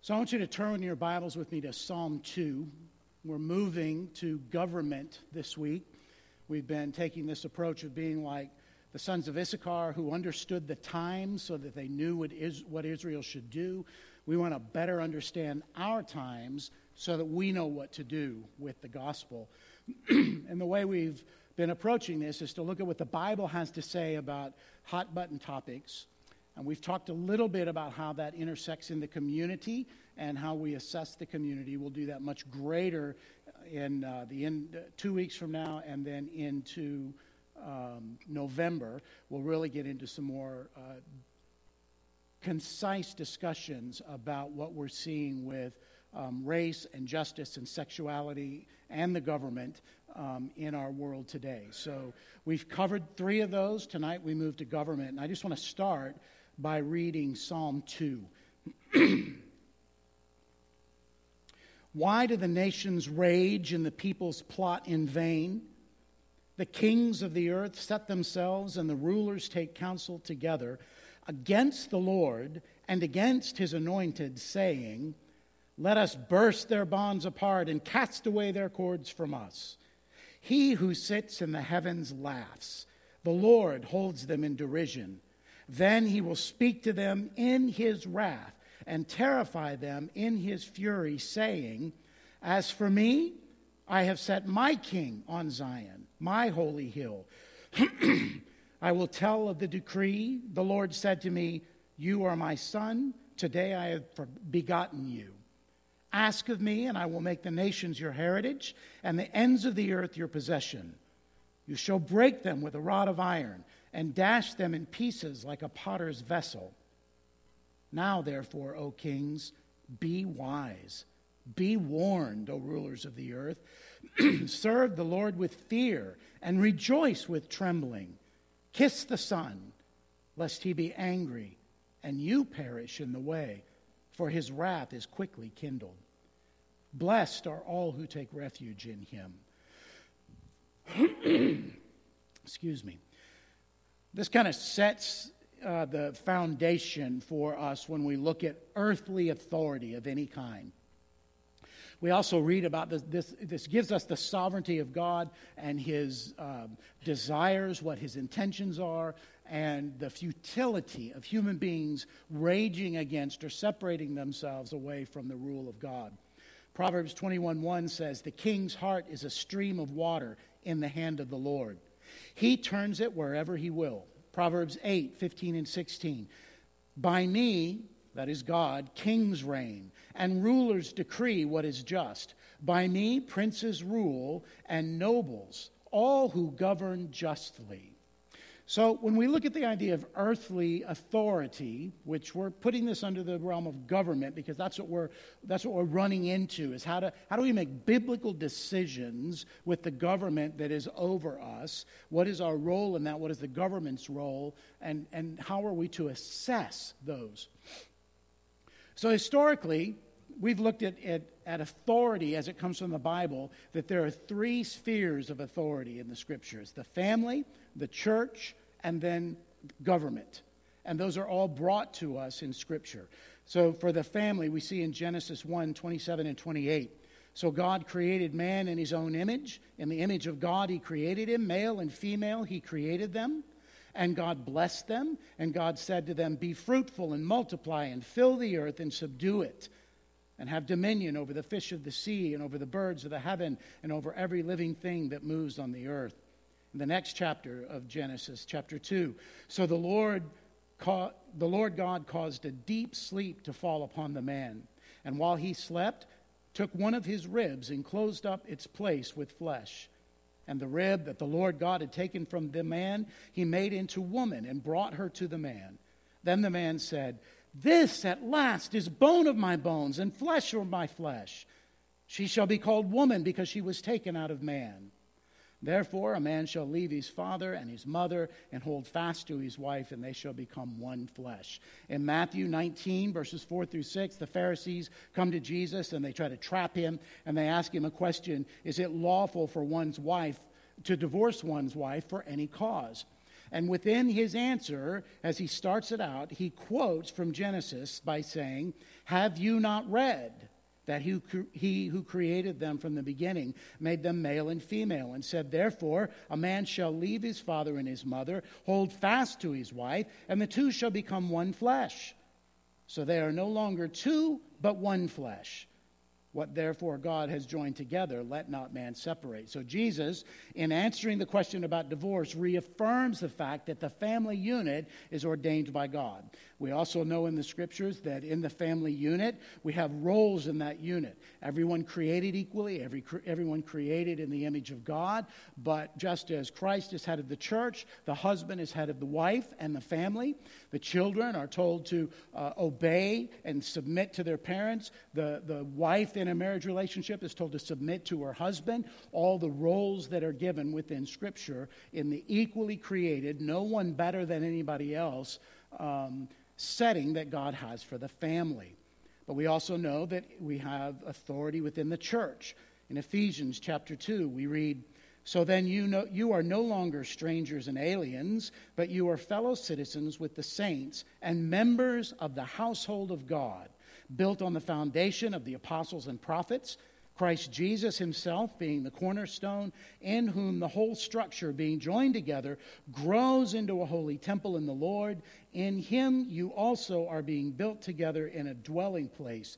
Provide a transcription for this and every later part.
So I want you to turn in your Bibles with me to Psalm 2. We're moving to government this week. We've been taking this approach of being like the sons of Issachar who understood the times so that they knew what Israel should do. We want to better understand our times so that we know what to do with the gospel. And the way we've been approaching this is to look at what the Bible has to say about hot-button topics. And we've talked a little bit about how that intersects in the community and how we assess the community. We'll do that much greater in 2 weeks from now, and then into November. We'll really get into some more concise discussions about what we're seeing with race and justice and sexuality and the government in our world today. So we've covered 3 of those. Tonight we move to government. And I just want to start by reading Psalm 2. Why do the nations rage and the peoples plot in vain? The kings of the earth set themselves and the rulers take counsel together against the Lord and against his anointed, saying, "Let us burst their bonds apart and cast away their cords from us." He who sits in the heavens laughs. The Lord holds them in derision. Then he will speak to them in his wrath and terrify them in his fury, saying, "As for me, I have set my king on Zion, my holy hill. I will tell of the decree. The Lord said to me, 'You are my son. Today I have begotten you.' Ask of me, and I will make the nations your heritage, and the ends of the earth your possession. You shall break them with a rod of iron, and dash them in pieces like a potter's vessel. Now, therefore, O kings, be wise. Be warned, O rulers of the earth. Serve the Lord with fear, and rejoice with trembling. Kiss the Son, lest he be angry, and you perish in the way, for his wrath is quickly kindled. Blessed are all who take refuge in him." Excuse me. This kind of sets the foundation for us when we look at earthly authority of any kind. We also read about this gives us the sovereignty of God and his desires, what his intentions are, and the futility of human beings raging against or separating themselves away from the rule of God. Proverbs 21:1 says, "The king's heart is a stream of water in the hand of the Lord. He turns it wherever he will." Proverbs 8:15 and 16. "By me," that is God, "kings reign, and rulers decree what is just. By me princes rule, and nobles, all who govern justly." So when we look at the idea of earthly authority, which we're putting this under the realm of government because that's what we're running into, is how do we make biblical decisions with the government that is over us? What is our role in that? What is the government's role? And how are we to assess those? So historically, we've looked at authority as it comes from the Bible, that there are 3 spheres of authority in the Scriptures: the family, the church, and then government. And those are all brought to us in Scripture. So for the family, we see in Genesis 1:27 and 28. "So God created man in his own image. In the image of God he created him. Male and female he created them. And God blessed them. And God said to them, 'Be fruitful and multiply and fill the earth and subdue it, and have dominion over the fish of the sea and over the birds of the heaven and over every living thing that moves on the earth.'" In the next chapter of Genesis, chapter 2, "So the Lord God caused a deep sleep to fall upon the man, and while he slept, took one of his ribs and closed up its place with flesh. And the rib that the Lord God had taken from the man, he made into woman and brought her to the man. Then the man said, 'This at last is bone of my bones and flesh of my flesh. She shall be called woman because she was taken out of man. Therefore a man shall leave his father and his mother and hold fast to his wife, and they shall become one flesh.'" In Matthew 19, verses 4 through 6, the Pharisees come to Jesus and they try to trap him, and they ask him a question: is it lawful for one's wife to divorce one's wife for any cause? And within his answer, as he starts it out, he quotes from Genesis by saying, "Have you not read that he who created them from the beginning made them male and female, and said, therefore, a man shall leave his father and his mother, hold fast to his wife, and the two shall become one flesh. So they are no longer two, but one flesh. What therefore God has joined together, let not man separate." So Jesus, in answering the question about divorce, reaffirms the fact that the family unit is ordained by God. We also know in the scriptures that in the family unit, we have roles in that unit. Everyone created equally, everyone created in the image of God, but just as Christ is head of the church, the husband is head of the wife and the family. The children are told to obey and submit to their parents. The wife in a marriage relationship is told to submit to her husband. All the roles that are given within Scripture in the equally created, no one better than anybody else, setting that God has for the family. But we also know that we have authority within the church. In Ephesians chapter 2, we read, "So then you are no longer strangers and aliens, but you are fellow citizens with the saints and members of the household of God, built on the foundation of the apostles and prophets, Christ Jesus himself being the cornerstone, in whom the whole structure being joined together grows into a holy temple in the Lord. In him you also are being built together into a dwelling place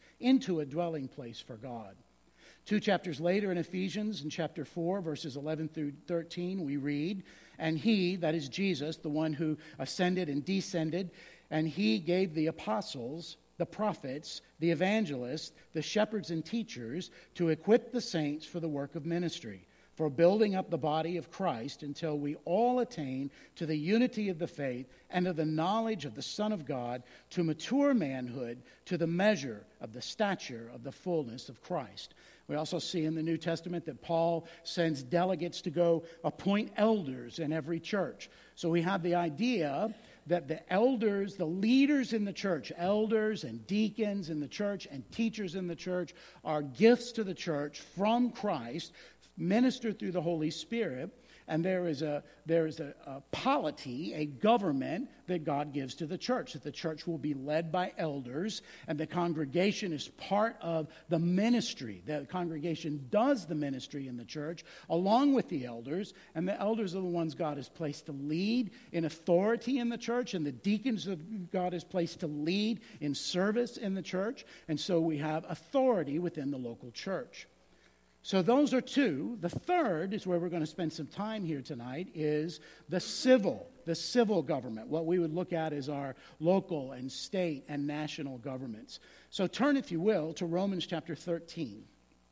for God." 2 chapters later in Ephesians, in chapter 4, verses 11 through 13, we read, "And he," that is Jesus, the one who ascended and descended, "and he gave the apostles, the prophets, the evangelists, the shepherds and teachers to equip the saints for the work of ministry, for building up the body of Christ until we all attain to the unity of the faith and of the knowledge of the Son of God, to mature manhood, to the measure of the stature of the fullness of Christ." We also see in the New Testament that Paul sends delegates to go appoint elders in every church. So we have the idea that the elders, the leaders in the church, elders and deacons in the church and teachers in the church, are gifts to the church from Christ, ministered through the Holy Spirit. And there is a polity, a government that God gives to the church, that the church will be led by elders, and the congregation is part of the ministry. The congregation does the ministry in the church along with the elders, and the elders are the ones God has placed to lead in authority in the church, and the deacons that God has placed to lead in service in the church. And so we have authority within the local church. So those are two. The third is where we're going to spend some time here tonight, is the civil government, what we would look at as our local and state and national governments. So turn, if you will, to Romans chapter 13.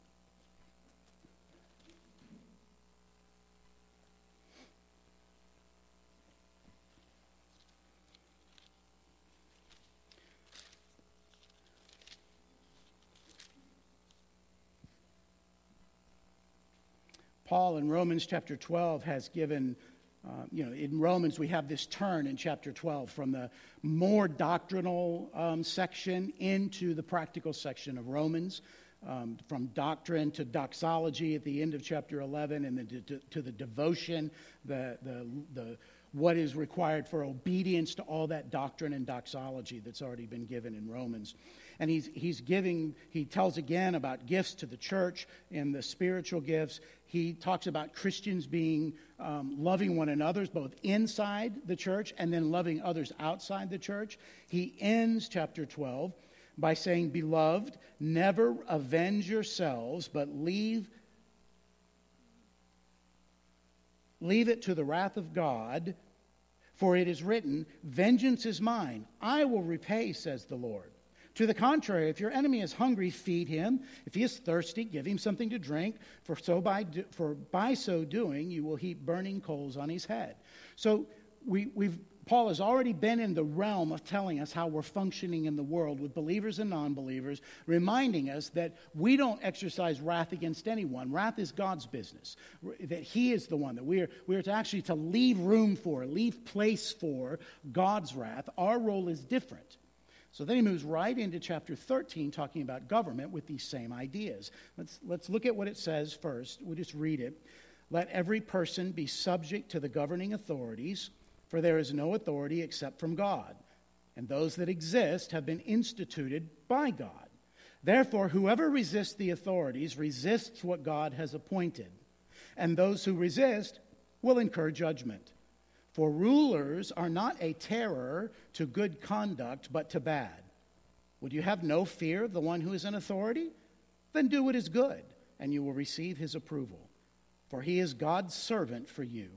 Paul in Romans chapter 12 has given, in Romans we have this turn in chapter 12 from the more doctrinal section into the practical section of Romans, from doctrine to doxology at the end of chapter 11, and then to the devotion, the what is required for obedience to all that doctrine and doxology that's already been given in Romans. And he tells again about gifts to the church and the spiritual gifts. He talks about Christians being loving one another, both inside the church and then loving others outside the church. He ends chapter 12 by saying, "Beloved, never avenge yourselves, but leave it to the wrath of God, for it is written, 'Vengeance is mine, I will repay, says the Lord.' To the contrary, if your enemy is hungry, feed him. If he is thirsty, give him something to drink, for by so doing you will heap burning coals on his head." So Paul has already been in the realm of telling us how we're functioning in the world with believers and non-believers, reminding us that we don't exercise wrath against anyone. Wrath is God's business, that he is the one that we are to actually to leave room for, leave place for God's wrath. Our role is different. So then he moves right into chapter 13, talking about government with these same ideas. Let's look at what it says first. We'll just read it. "Let every person be subject to the governing authorities, for there is no authority except from God, and those that exist have been instituted by God. Therefore, whoever resists the authorities resists what God has appointed, and those who resist will incur judgment. For rulers are not a terror to good conduct, but to bad. Would you have no fear of the one who is in authority? Then do what is good, and you will receive his approval. For he is God's servant for you,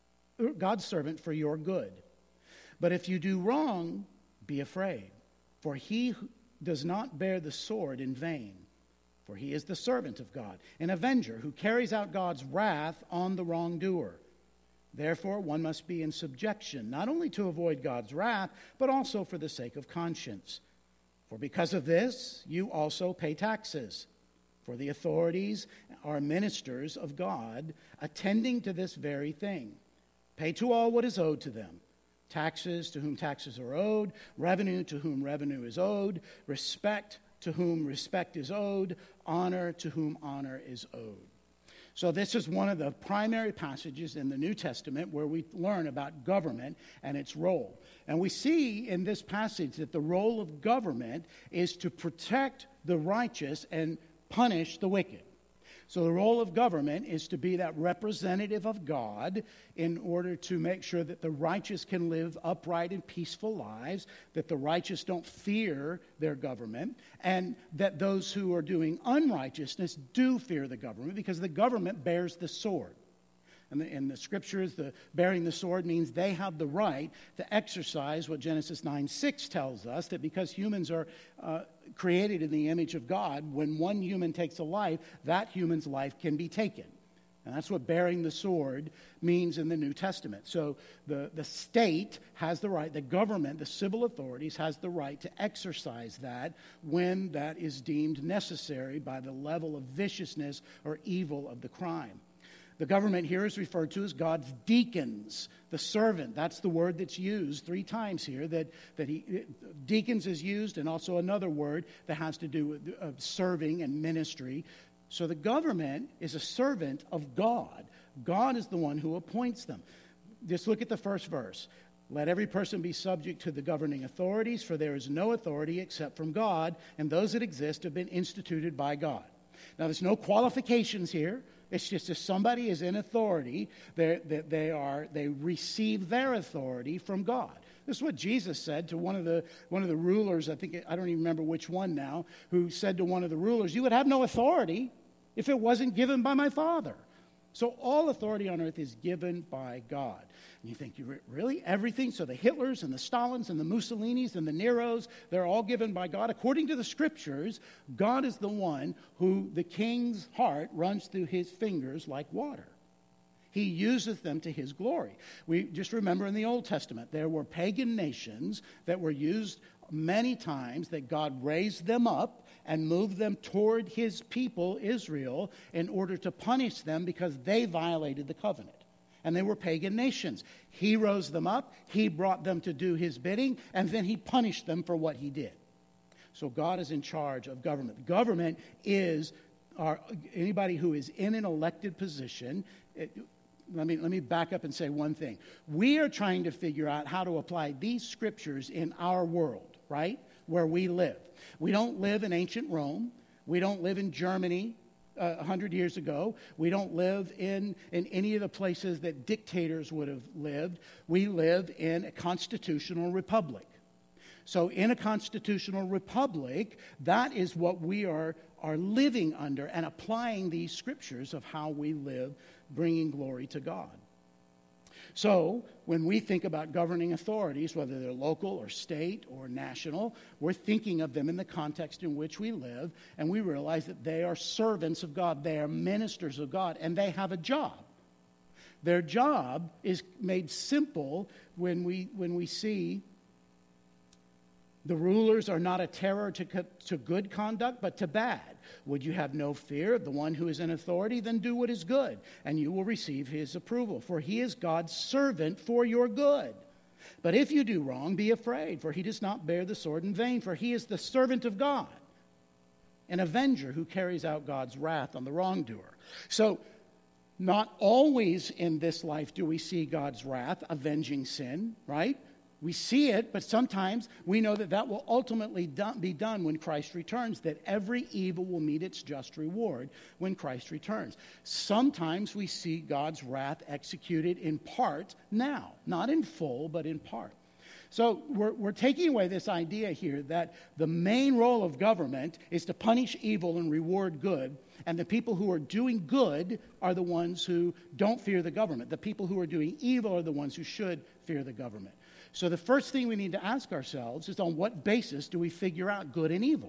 God's servant for your good. But if you do wrong, be afraid, for he does not bear the sword in vain. For he is the servant of God, an avenger who carries out God's wrath on the wrongdoer. Therefore, one must be in subjection, not only to avoid God's wrath, but also for the sake of conscience. For because of this, you also pay taxes. For the authorities are ministers of God, attending to this very thing. Pay to all what is owed to them. Taxes to whom taxes are owed, revenue to whom revenue is owed, respect to whom respect is owed, honor to whom honor is owed. So this is one of the primary passages in the New Testament where we learn about government and its role. And we see in this passage that the role of government is to protect the righteous and punish the wicked. So the role of government is to be that representative of God in order to make sure that the righteous can live upright and peaceful lives, that the righteous don't fear their government, and that those who are doing unrighteousness do fear the government because the government bears the sword. And in the scriptures, the bearing the sword means they have the right to exercise what Genesis 9:6 tells us, that because humans are created in the image of God, when one human takes a life, that human's life can be taken. And that's what bearing the sword means in the New Testament. So the state has the right, the government, the civil authorities has the right to exercise that when that is deemed necessary by the level of viciousness or evil of the crime. The government here is referred to as God's deacons, the servant. That's the word that's used 3 times here, deacons is used, and also another word that has to do with serving and ministry. So the government is a servant of God. God is the one who appoints them. Just look at the first verse. Let every person be subject to the governing authorities, for there is no authority except from God, and those that exist have been instituted by God. Now, there's no qualifications here. It's just if somebody is in authority, they receive their authority from God. This is what Jesus said to one of the rulers. I don't even remember which one now, who said to one of the rulers, "You would have no authority if it wasn't given by my Father." So all authority on earth is given by God. And you think, really? Everything? So the Hitlers and the Stalins and the Mussolinis and the Neros, they're all given by God? According to the scriptures, God is the one who the king's heart runs through his fingers like water. He uses them to his glory. We just remember in the Old Testament, there were pagan nations that were used many times, that God raised them up and moved them toward his people, Israel, in order to punish them because they violated the covenant. And they were pagan nations. He rose them up, he brought them to do his bidding, and then he punished them for what he did. So God is in charge of government. Government is anybody who is in an elected position. Let me back up and say one thing. We are trying to figure out how to apply these scriptures in our world, right? Where we live. We don't live in ancient Rome. We don't live in Germany 100 years ago. We don't live in any of the places that dictators would have lived. We live in a constitutional republic. So in a constitutional republic, that is what we are living under and applying these scriptures of how we live, bringing glory to God. So when we think about governing authorities, whether they're local or state or national, we're thinking of them in the context in which we live, and we realize that they are servants of God, they are ministers of God, and they have a job. Their job is made simple when we see the rulers are not a terror to good conduct, but to bad. Would you have no fear of the one who is in authority? Then do what is good, and you will receive his approval. For he is God's servant for your good. But if you do wrong, be afraid, for he does not bear the sword in vain, for he is the servant of God, an avenger who carries out God's wrath on the wrongdoer. So Not always in this life do we see God's wrath avenging sin, right? We see it, but sometimes we know that that will ultimately be done when Christ returns, that every evil will meet its just reward when Christ returns. Sometimes we see God's wrath executed in part now, not in full, but in part. So we're taking away this idea here that the main role of government is to punish evil and reward good, and the people who are doing good are the ones who don't fear the government. The people who are doing evil are the ones who should fear the government. So the first thing we need to ask ourselves is, on what basis do we figure out good and evil?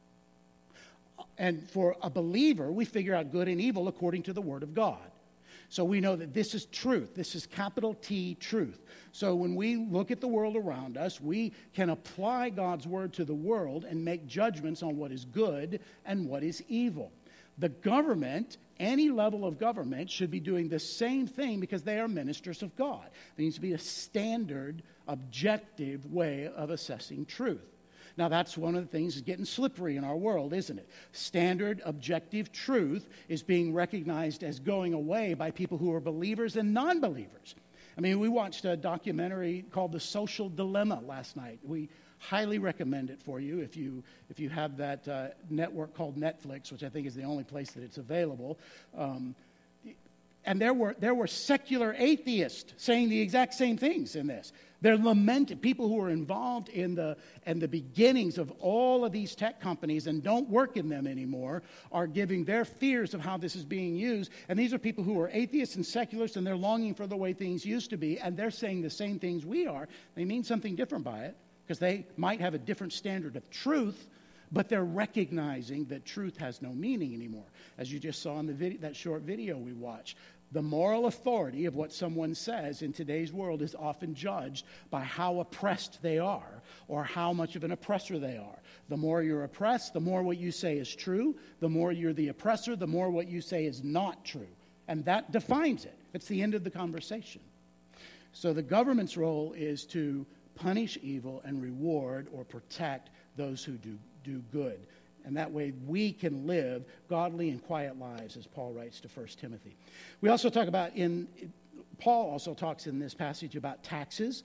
And for a believer, we figure out good and evil according to the Word of God. So we know that this is truth. This is capital T, truth. So when we look at the world around us, we can apply God's Word to the world and make judgments on what is good and what is evil. The government, any level of government, should be doing the same thing because they are ministers of God. There needs to be a standard, objective way of assessing truth. Now, that's one of the things that's getting slippery in our world, isn't it? Standard, objective truth is being recognized as going away by people who are believers and non-believers. I mean, we watched a documentary called The Social Dilemma last night. We highly recommend it for you if you have that network called Netflix, which I think is the only place that it's available. And there were secular atheists saying the exact same things in this. They're lamenting people who are involved in the beginnings of all of these tech companies and don't work in them anymore are giving their fears of how this is being used. And these are people who are atheists and secularists, and they're longing for the way things used to be, and they're saying the same things we are. They mean something different by it because they might have a different standard of truth, but they're recognizing that truth has no meaning anymore. As you just saw in the video, that short video we watched, the moral authority of what someone says in today's world is often judged by how oppressed they are or how much of an oppressor they are. The more you're oppressed, the more what you say is true. The more you're the oppressor, the more what you say is not true. And that defines it. It's the end of the conversation. So the government's role is to punish evil and reward or protect those who do good. And that way we can live godly and quiet lives, as Paul writes to 1 Timothy. We also talk about Paul also talks in this passage about taxes.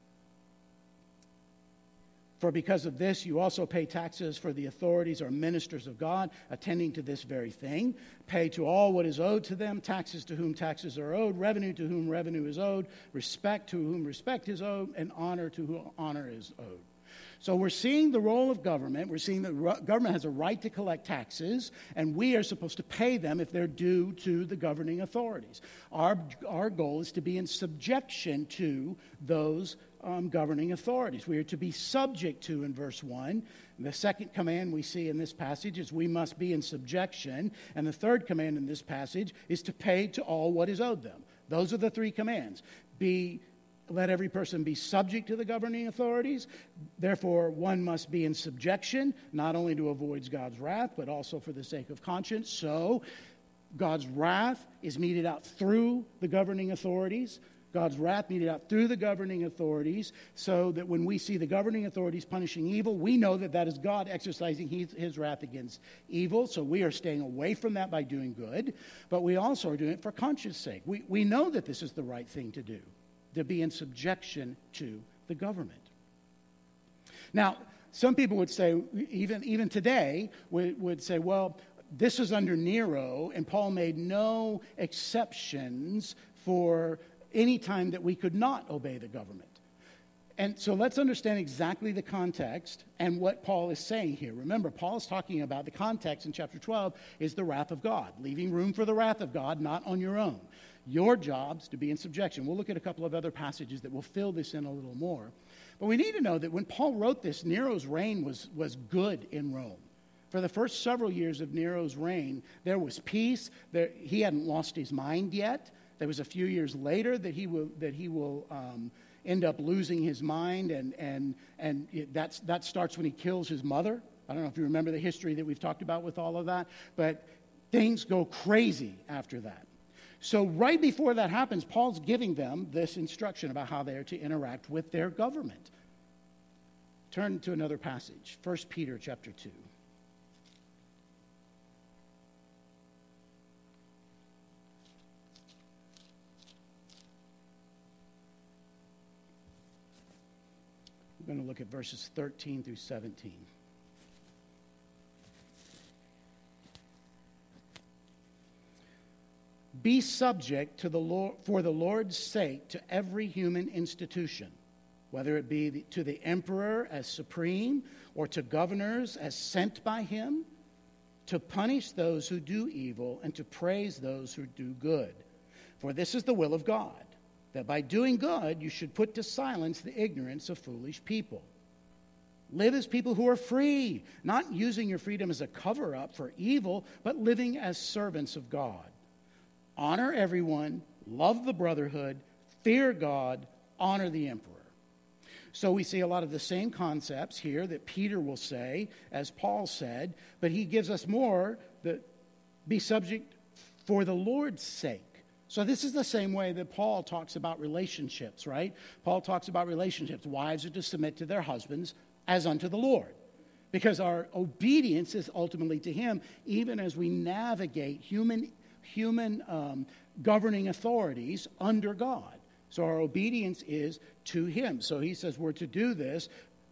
For because of this, you also pay taxes, for the authorities are ministers of God, attending to this very thing. Pay to all what is owed to them, taxes to whom taxes are owed, revenue to whom revenue is owed, respect to whom respect is owed, and honor to whom honor is owed. So we're seeing the role of government. We're seeing that government has a right to collect taxes, and we are supposed to pay them if they're due to the governing authorities. Our goal is to be in subjection to those governing authorities. We are to be subject to in verse 1. And the second command we see in this passage is we must be in subjection. And the third command in this passage is to pay to all what is owed them. Those are the three commands. Let every person be subject to the governing authorities. Therefore, one must be in subjection, not only to avoid God's wrath, but also for the sake of conscience. So, God's wrath is meted out through the governing authorities. God's wrath meted out through the governing authorities, so that when we see the governing authorities punishing evil, we know that that is God exercising his wrath against evil. So we are staying away from that by doing good. But we also are doing it for conscience sake. We know that this is the right thing to do, to be in subjection to the government. Now, some people would say, even today, would say, well, this is under Nero, and Paul made no exceptions for any time that we could not obey the government. And so let's understand exactly the context and what Paul is saying here. Remember, Paul is talking about the context in chapter 12 is the wrath of God, leaving room for the wrath of God, not on your own. Your job's to be in subjection. We'll look at a couple of other passages that will fill this in a little more. But we need to know that when Paul wrote this, Nero's reign was good in Rome. For the first several years of Nero's reign, there was peace. He hadn't lost his mind yet. There was a few years later that he will end up losing his mind, and that starts when he kills his mother. I don't know if you remember the history that we've talked about with all of that, but things go crazy after that. So right before that happens, Paul's giving them this instruction about how they are to interact with their government. Turn to another passage, 1 Peter chapter 2. I'm going to look at verses 13 through 17. Be subject to the Lord, for the Lord's sake, to every human institution, whether it be to the emperor as supreme or to governors as sent by him, to punish those who do evil and to praise those who do good. For this is the will of God, that by doing good you should put to silence the ignorance of foolish people. Live as people who are free, not using your freedom as a cover-up for evil, but living as servants of God. Honor everyone, love the brotherhood, fear God, honor the emperor. So we see a lot of the same concepts here that Peter will say, as Paul said, but he gives us more that be subject for the Lord's sake. So this is the same way that Paul talks about relationships, right? Paul talks about relationships. Wives are to submit to their husbands as unto the Lord, because our obedience is ultimately to him, even as we navigate human governing authorities under God. So our obedience is to him. So he says we're to do this,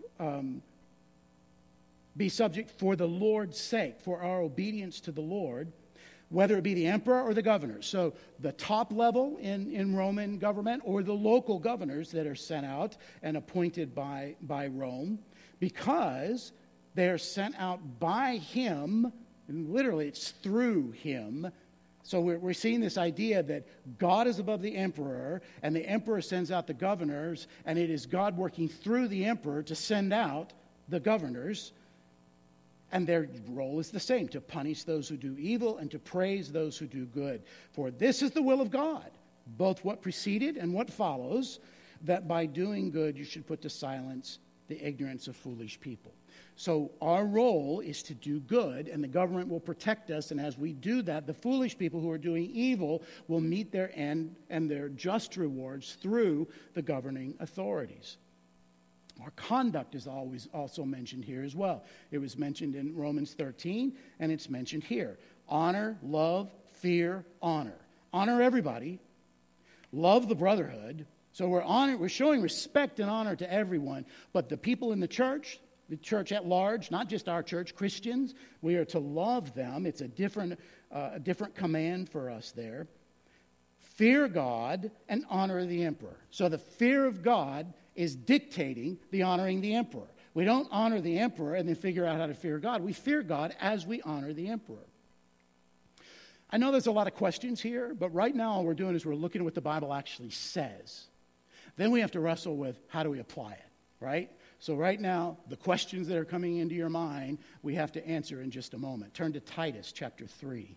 be subject for the Lord's sake, for our obedience to the Lord, whether it be the emperor or the governor. So the top level in Roman government or the local governors that are sent out and appointed by Rome, because they are sent out by him, and literally it's through him. So we're seeing this idea that God is above the emperor, and the emperor sends out the governors, and it is God working through the emperor to send out the governors. And their role is the same, to punish those who do evil and to praise those who do good. For this is the will of God, both what preceded and what follows, that by doing good you should put to silence the ignorance of foolish people. So our role is to do good, and the government will protect us, and as we do that, the foolish people who are doing evil will meet their end and their just rewards through the governing authorities. Our conduct is always also mentioned here as well. It was mentioned in Romans 13, and it's mentioned here. Honor, love, fear, honor. Honor everybody. Love the brotherhood. So we're showing respect and honor to everyone, but the people in the church at large, not just our church, Christians, we are to love them. It's a different command for us there. Fear God and honor the emperor. So the fear of God is dictating the honoring the emperor. We don't honor the emperor and then figure out how to fear God. We fear God as we honor the emperor. I know there's a lot of questions here, but right now all we're doing is we're looking at what the Bible actually says. Then we have to wrestle with how do we apply it, right? So right now, the questions that are coming into your mind, we have to answer in just a moment. Turn to Titus chapter 3.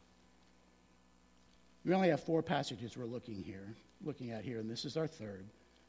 We only have 4 passages we're looking at here, and this is our third.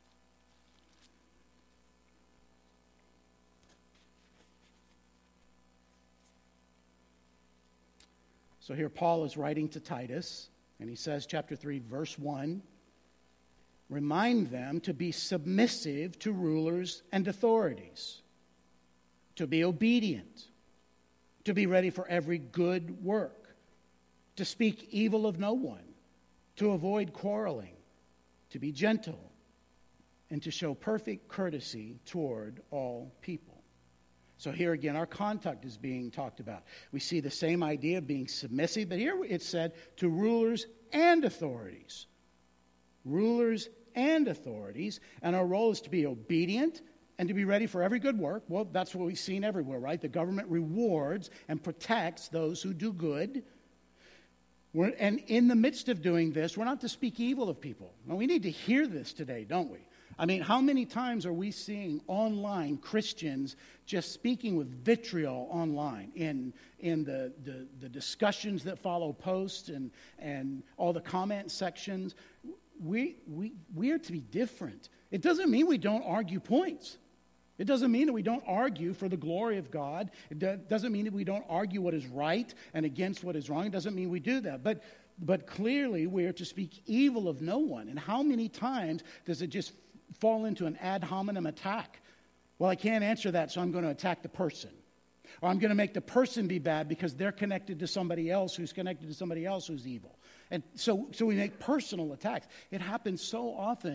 So here Paul is writing to Titus, and he says, chapter 3, verse 1, remind them to be submissive to rulers and authorities, to be obedient, to be ready for every good work, to speak evil of no one, to avoid quarreling, to be gentle, and to show perfect courtesy toward all people. So here again, our conduct is being talked about. We see the same idea of being submissive, but here it's said to rulers and authorities. Rulers and authorities, and our role is to be obedient and to be ready for every good work. Well, that's what we've seen everywhere, right? The government rewards and protects those who do good. And in the midst of doing this, we're not to speak evil of people. Now, we need to hear this today, don't we? I mean, how many times are we seeing online Christians just speaking with vitriol online in the discussions that follow posts and all the comment sections? We are to be different. It doesn't mean we don't argue points. It doesn't mean that we don't argue for the glory of God. It doesn't mean that we don't argue what is right and against what is wrong. It doesn't mean we do that. But clearly we are to speak evil of no one. And how many times does it just fall into an ad hominem attack? Well, I can't answer that, so I'm going to attack the person. Or I'm going to make the person be bad because they're connected to somebody else who's connected to somebody else who's evil. And so we make personal attacks. It happens so often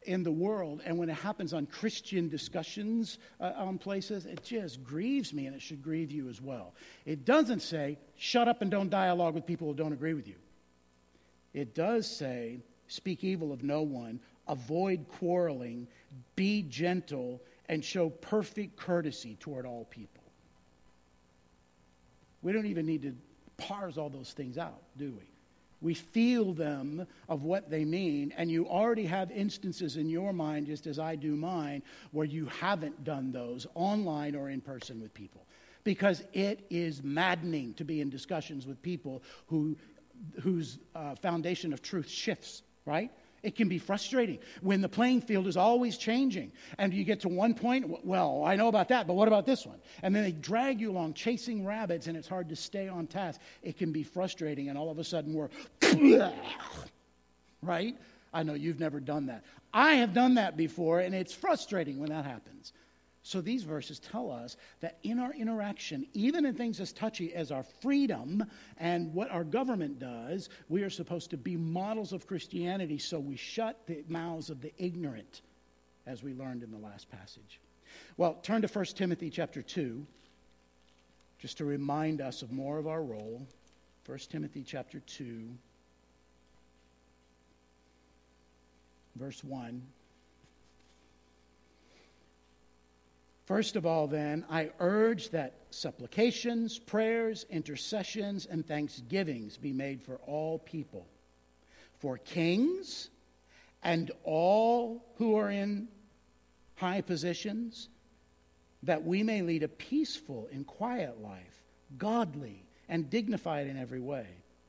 in the world, and when it happens on Christian discussions on places, it just grieves me, and it should grieve you as well. It doesn't say, shut up and don't dialogue with people who don't agree with you. It does say, speak evil of no one, avoid quarreling, be gentle, and show perfect courtesy toward all people. We don't even need to parse all those things out, do we? We feel them of what they mean, and you already have instances in your mind, just as I do mine, where you haven't done those online or in person with people. Because it is maddening to be in discussions with people whose foundation of truth shifts, right? It can be frustrating when the playing field is always changing. And you get to one point, well, I know about that, but what about this one? And then they drag you along chasing rabbits, and it's hard to stay on task. It can be frustrating, and all of a sudden we're, right? I know you've never done that. I have done that before, and it's frustrating when that happens. So these verses tell us that in our interaction, even in things as touchy as our freedom and what our government does, we are supposed to be models of Christianity, so we shut the mouths of the ignorant, as we learned in the last passage. Well, turn to 1 Timothy chapter 2, just to remind us of more of our role. 1 Timothy chapter 2, verse 1. First of all, then, I urge that supplications, prayers, intercessions, and thanksgivings be made for all people, for kings and all who are in high positions, that we may lead a peaceful and quiet life, godly and dignified in every way.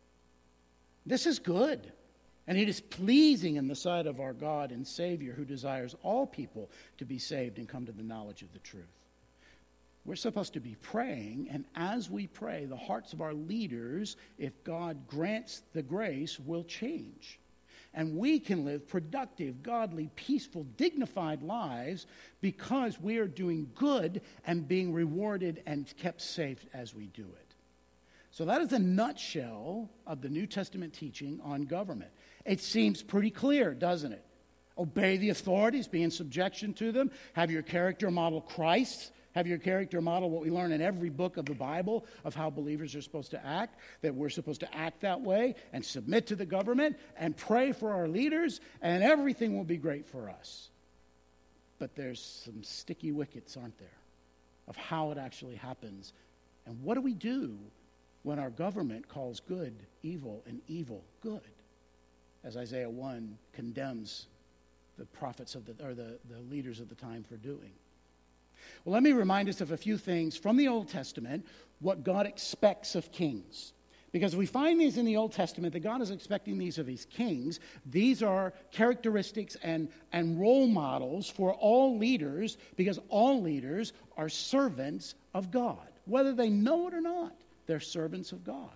This is good. And it is pleasing in the sight of our God and Savior, who desires all people to be saved and come to the knowledge of the truth. We're supposed to be praying, and as we pray, the hearts of our leaders, if God grants the grace, will change. And we can live productive, godly, peaceful, dignified lives because we are doing good and being rewarded and kept safe as we do it. So that is a nutshell of the New Testament teaching on government. It seems pretty clear, doesn't it? Obey the authorities, be in subjection to them, have your character model Christ, have your character model what we learn in every book of the Bible of how believers are supposed to act, that we're supposed to act that way and submit to the government and pray for our leaders, and everything will be great for us. But there's some sticky wickets, aren't there, of how it actually happens. And what do when our government calls good evil and evil good, as Isaiah 1 condemns the prophets of the leaders of the time for doing? Well, let me remind us of a few things from the Old Testament, what God expects of kings. Because we find these in the Old Testament, that God is expecting these of his kings. These are characteristics and role models for all leaders, because all leaders are servants of God, whether they know it or not. They're servants of God.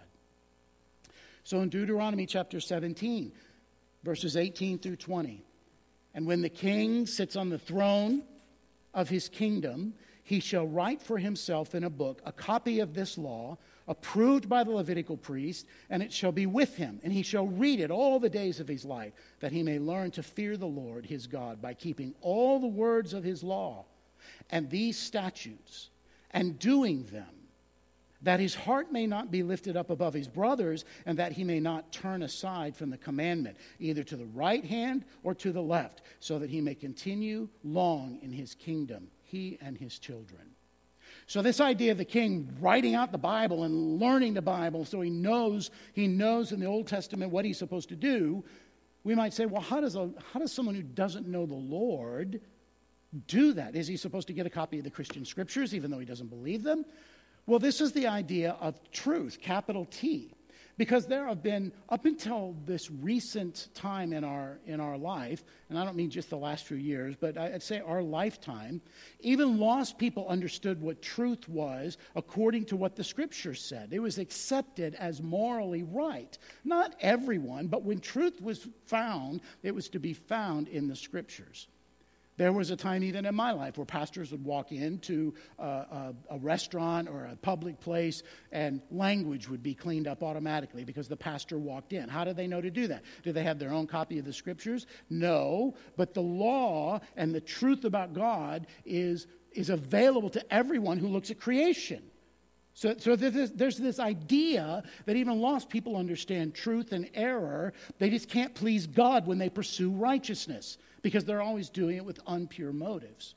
So in Deuteronomy chapter 17, verses 18 through 20, and when the king sits on the throne of his kingdom, he shall write for himself in a book a copy of this law, approved by the Levitical priest, and it shall be with him, and he shall read it all the days of his life, that he may learn to fear the Lord his God by keeping all the words of his law and these statutes and doing them, that his heart may not be lifted up above his brothers, and that he may not turn aside from the commandment, either to the right hand or to the left, so that he may continue long in his kingdom, he and his children. So this idea of the king writing out the Bible and learning the Bible so he knows in the Old Testament what he's supposed to do, we might say, well, how does someone who doesn't know the Lord do that? Is he supposed to get a copy of the Christian scriptures even though he doesn't believe them? Well, this is the idea of truth, capital T, because there have been, up until this recent time in our life, and I don't mean just the last few years, but I'd say our lifetime, even lost people understood what truth was according to what the Scriptures said. It was accepted as morally right. Not everyone, but when truth was found, it was to be found in the Scriptures. There was a time even in my life where pastors would walk into a restaurant or a public place and language would be cleaned up automatically because the pastor walked in. How do they know to do that? Do they have their own copy of the scriptures? No, but the law and the truth about God is available to everyone who looks at creation. So there's this idea that even lost people understand truth and error. They just can't please God when they pursue righteousness because they're always doing it with impure motives.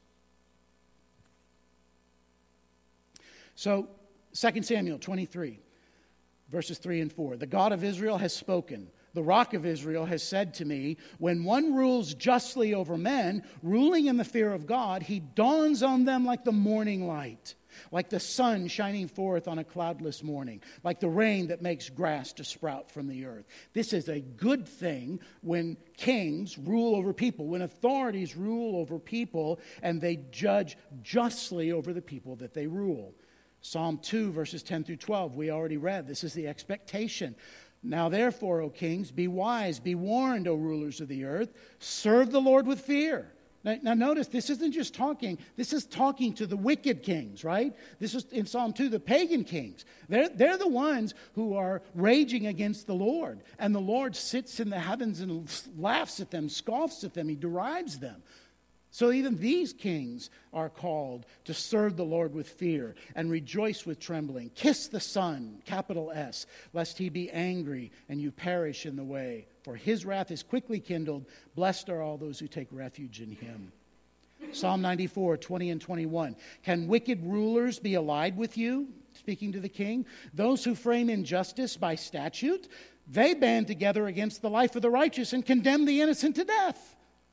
So 2 Samuel 23, verses 3 and 4. The God of Israel has spoken. The Rock of Israel has said to me, when one rules justly over men, ruling in the fear of God, he dawns on them like the morning light, like the sun shining forth on a cloudless morning, like the rain that makes grass to sprout from the earth. This is a good thing when kings rule over people, when authorities rule over people, and they judge justly over the people that they rule. Psalm 2, verses 10 through 12, we already read. This is the expectation. Now therefore, O kings, be wise, be warned, O rulers of the earth. Serve the Lord with fear. Now notice, this isn't just talking, this is talking to the wicked kings, right? This is in Psalm 2, the pagan kings. They're the ones who are raging against the Lord. And the Lord sits in the heavens and laughs at them, scoffs at them, he derides them. So even these kings are called to serve the Lord with fear and rejoice with trembling. Kiss the Son, capital S, lest he be angry and you perish in the way. For his wrath is quickly kindled. Blessed are all those who take refuge in him. Psalm 94, 20 and 21. Can wicked rulers be allied with you? Speaking to the king. Those who frame injustice by statute, they band together against the life of the righteous and condemn the innocent to death.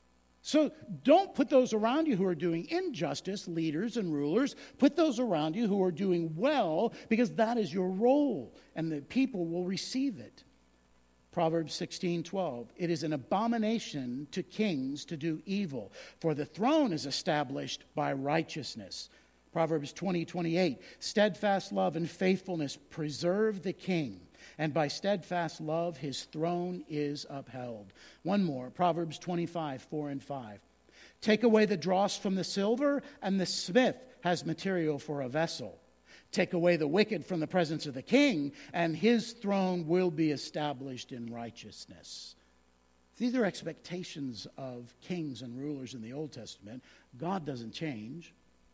So don't put those around you who are doing injustice, leaders and rulers. Put those around you who are doing well, because that is your role, and the people will receive it. Proverbs 16:12. It is an abomination to kings to do evil, for the throne is established by righteousness. Proverbs 20:28. Steadfast love and faithfulness preserve the king, and by steadfast love his throne is upheld. One more, Proverbs 25, 4 and 5. Take away the dross from the silver, and the smith has material for a vessel. Take away the wicked from the presence of the king, and his throne will be established in righteousness. These are expectations of kings and rulers in the Old Testament. God doesn't change.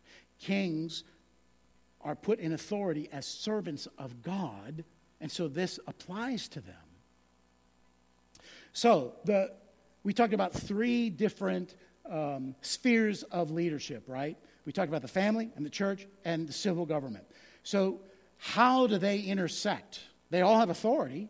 Kings are put in authority as servants of God, and so this applies to them. So we talked about three different spheres of leadership, right? We talked about the family and the church and the civil government. So how do they intersect? They all have authority.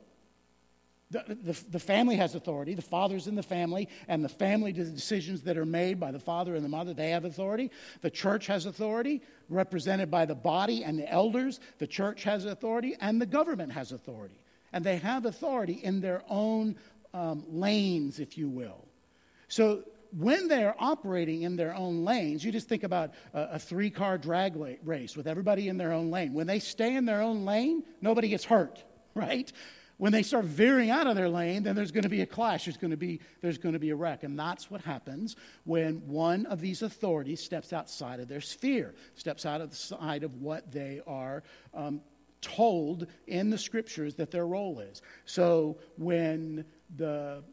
The family has authority. The father's in the family, and the family, the decisions that are made by the father and the mother, they have authority. The church has authority, represented by the body and the elders. The church has authority, and the government has authority. And they have authority in their own lanes, if you will. So when they're operating in their own lanes, you just think about a three-car drag race with everybody in their own lane. When they stay in their own lane, nobody gets hurt, right? When they start veering out of their lane, then there's going to be a clash. There's going to be a wreck. And that's what happens when one of these authorities steps outside of their sphere, steps outside of what they are told in the scriptures that their role is. So when the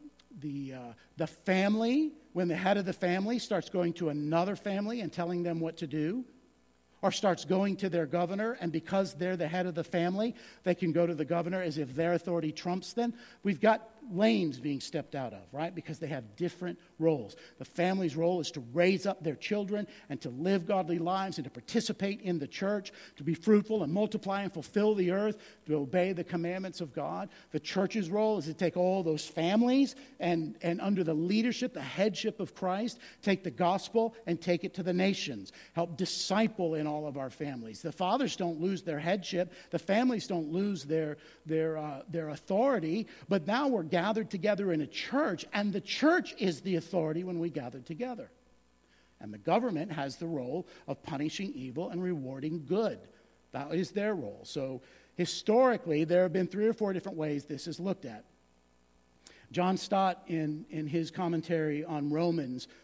family, when the head of the family starts going to another family and telling them what to do, or starts going to their governor, and because they're the head of the family, they can go to the governor as if their authority trumps them. We've got lanes being stepped out of, right? Because they have different roles. The family's role is to raise up their children and to live godly lives and to participate in the church, to be fruitful and multiply and fulfill the earth, to obey the commandments of God. The church's role is to take all those families and under the leadership, the headship of Christ, take the gospel and take it to the nations. Help disciple in all of our families. The fathers don't lose their headship. The families don't lose their authority. But now we're gathered together in a church, and the church is the authority when we gather together. And the government has the role of punishing evil and rewarding good. That is their role. So historically, there have been 3 or 4 different ways this is looked at. John Stott, in his commentary on Romans,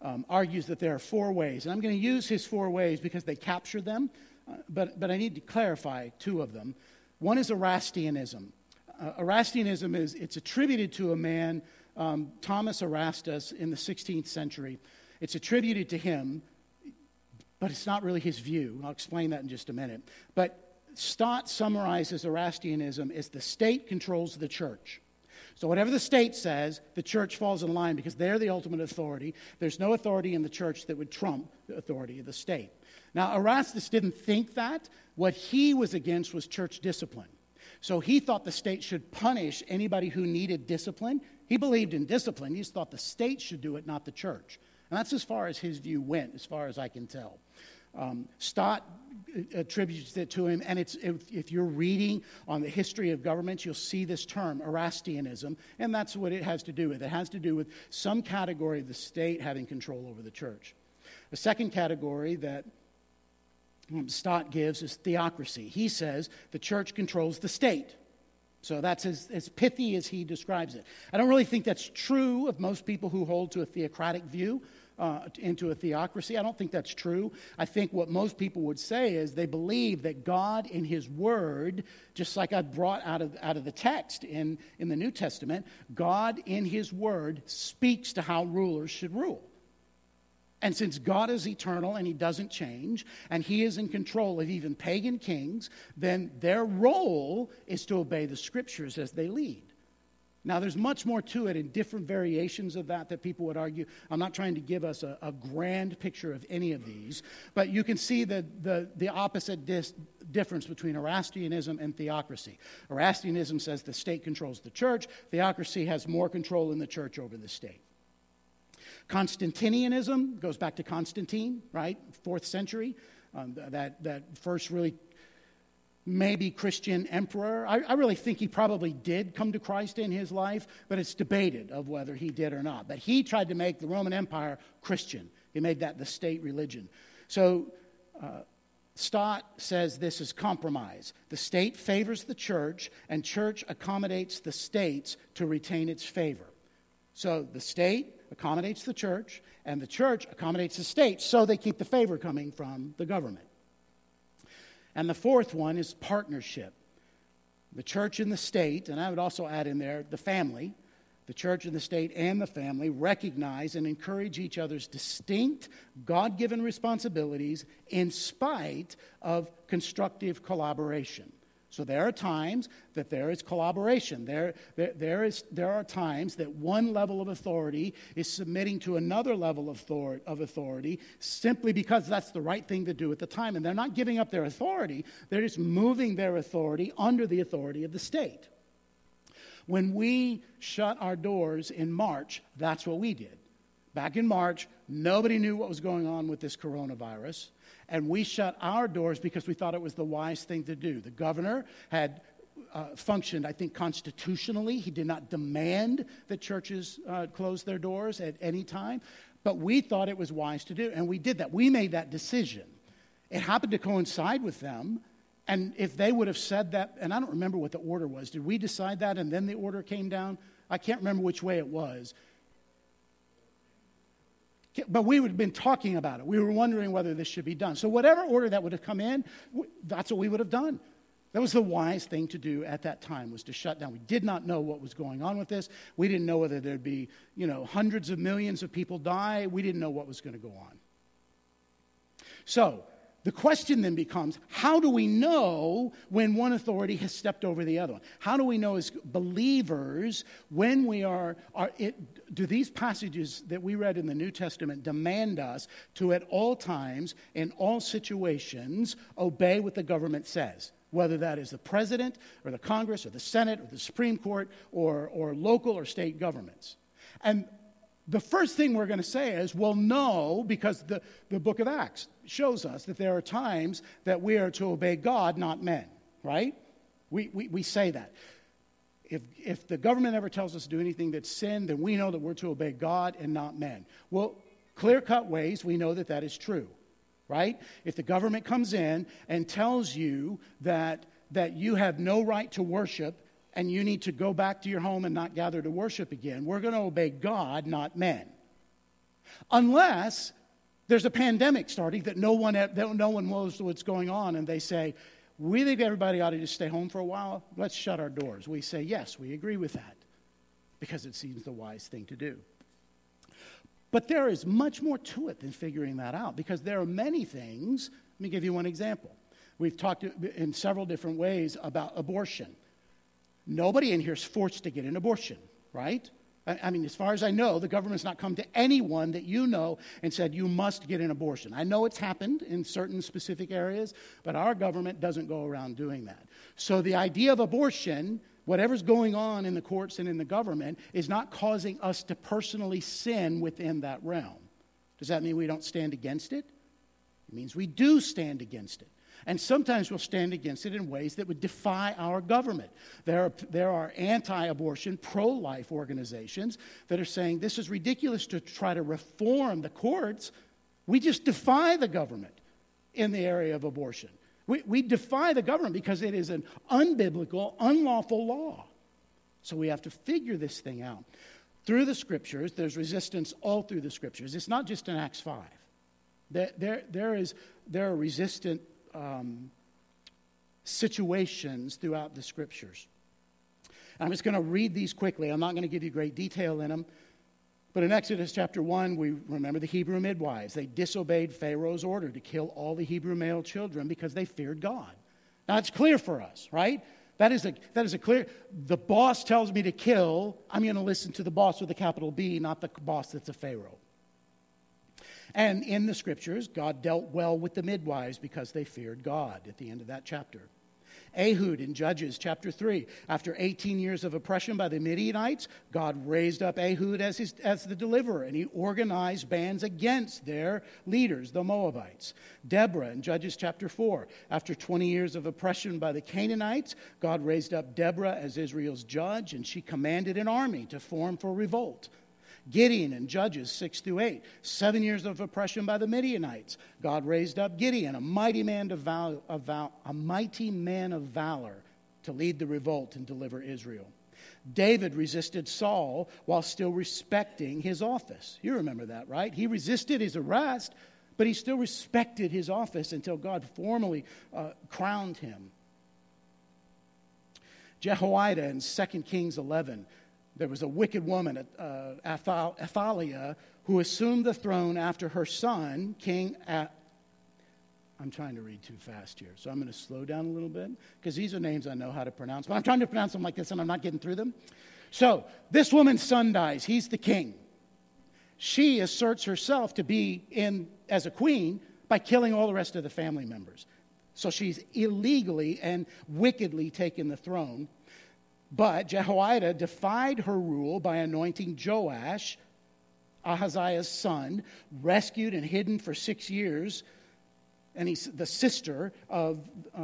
argues that there are four ways. And I'm going to use his four ways because they capture them, but I need to clarify two of them. One is Erastianism. Erastianism it's attributed to a man, Thomas Erastus, in the 16th century. It's attributed to him, but it's not really his view. I'll explain that in just a minute. But Stott summarizes Erastianism as the state controls the church. So whatever the state says, the church falls in line because they're the ultimate authority. There's no authority in the church that would trump the authority of the state. Now, Erastus didn't think that. What he was against was church discipline. So he thought the state should punish anybody who needed discipline. He believed in discipline. He just thought the state should do it, not the church. And that's as far as his view went, as far as I can tell. Stott attributes it to him, and if you're reading on the history of governments, you'll see this term, Erastianism, and that's what it has to do with. It has to do with some category of the state having control over the church. The second category that Stott gives is theocracy. He says the church controls the state. So that's as pithy as he describes it. I don't really think that's true of most people who hold to a theocratic view, into a theocracy. I don't think that's true. I think what most people would say is they believe that God in his word, just like I brought out of the text in the New Testament, God in his word speaks to how rulers should rule. And since God is eternal and he doesn't change, and he is in control of even pagan kings, then their role is to obey the scriptures as they lead. Now, there's much more to it in different variations of that people would argue. I'm not trying to give us a grand picture of any of these, but you can see the opposite difference between Erastianism and theocracy. Erastianism says the state controls the church. Theocracy has more control in the church over the state. Constantinianism goes back to Constantine, right? 4th century. That first really maybe Christian emperor. I really think he probably did come to Christ in his life, but it's debated of whether he did or not. But he tried to make the Roman Empire Christian. He made that the state religion. So Stott says this is compromise. The state favors the church, and church accommodates the states to retain its favor. So the state accommodates the church, and the church accommodates the state, so they keep the favor coming from the government. And the fourth one is partnership. The church and the state, and I would also add in there the family, the church and the state and the family recognize and encourage each other's distinct God-given responsibilities in spite of constructive collaboration. So there are times that there is collaboration. There are times that one level of authority is submitting to another level of authority simply because that's the right thing to do at the time. And they're not giving up their authority. They're just moving their authority under the authority of the state. When we shut our doors in March, that's what we did. Back in March, nobody knew what was going on with this coronavirus. And we shut our doors because we thought it was the wise thing to do. The governor had functioned, I think, constitutionally. He did not demand that churches close their doors at any time. But we thought it was wise to do, and we did that. We made that decision. It happened to coincide with them. And if they would have said that, and I don't remember what the order was. Did we decide that and then the order came down? I can't remember which way it was. But we would have been talking about it. We were wondering whether this should be done. So whatever order that would have come in, that's what we would have done. That was the wise thing to do at that time, was to shut down. We did not know what was going on with this. We didn't know whether there'd be, hundreds of millions of people die. We didn't know what was going to go on. So the question then becomes, how do we know when one authority has stepped over the other one? How do we know as believers when we do these passages that we read in the New Testament demand us to at all times, in all situations, obey what the government says? Whether that is the president or the Congress or the Senate or the Supreme Court or local or state governments. And the first thing we're going to say is, well, no, because the book of Acts shows us that there are times that we are to obey God, not men, right? We say that. If the government ever tells us to do anything that's sin, then we know that we're to obey God and not men. Well, clear-cut ways, we know that that is true, right? If the government comes in and tells you that you have no right to worship and you need to go back to your home and not gather to worship again, we're going to obey God, not men. Unless there's a pandemic starting that no one knows what's going on, and they say, we think everybody ought to just stay home for a while. Let's shut our doors. We say, yes, we agree with that, because it seems the wise thing to do. But there is much more to it than figuring that out, because there are many things. Let me give you one example. We've talked in several different ways about abortion. Nobody in here is forced to get an abortion, right? I mean, as far as I know, the government's not come to anyone that you know and said, you must get an abortion. I know it's happened in certain specific areas, but our government doesn't go around doing that. So the idea of abortion, whatever's going on in the courts and in the government, is not causing us to personally sin within that realm. Does that mean we don't stand against it? It means we do stand against it. And sometimes we'll stand against it in ways that would defy our government. There are anti-abortion, pro-life organizations that are saying this is ridiculous to try to reform the courts. We just defy the government in the area of abortion. We defy the government because it is an unbiblical, unlawful law. So we have to figure this thing out. Through the Scriptures, there's resistance all through the Scriptures. It's not just in Acts 5. There are resistant situations throughout the Scriptures. I'm just going to read these quickly. I'm not going to give you great detail in them. But in Exodus chapter 1, we remember the Hebrew midwives. They disobeyed Pharaoh's order to kill all the Hebrew male children because they feared God. Now, it's clear for us, right? That is a clear, the boss tells me to kill, I'm going to listen to the boss with a capital B, not the boss that's a Pharaoh. And in the Scriptures, God dealt well with the midwives because they feared God at the end of that chapter. Ehud in Judges chapter 3. After 18 years of oppression by the Midianites, God raised up Ehud as the deliverer, and he organized bands against their leaders, the Moabites. Deborah in Judges chapter 4. After 20 years of oppression by the Canaanites, God raised up Deborah as Israel's judge, and she commanded an army to form for revolt. Gideon in Judges 6 through 8, 7 years of oppression by the Midianites. God raised up Gideon, a mighty man of valor, to lead the revolt and deliver Israel. David resisted Saul while still respecting his office. You remember that, right? He resisted his arrest, but he still respected his office until God formally crowned him. Jehoiada in 2 Kings 11. There was a wicked woman, Athaliah, who assumed the throne after her son, I'm trying to read too fast here, so I'm going to slow down a little bit, because these are names I know how to pronounce, but I'm trying to pronounce them like this, and I'm not getting through them. So, this woman's son dies. He's the king. She asserts herself to be in as a queen by killing all the rest of the family members. So she's illegally and wickedly taken the throne. But Jehoiada defied her rule by anointing Joash, Ahaziah's son, rescued and hidden for 6 years, and he's the sister of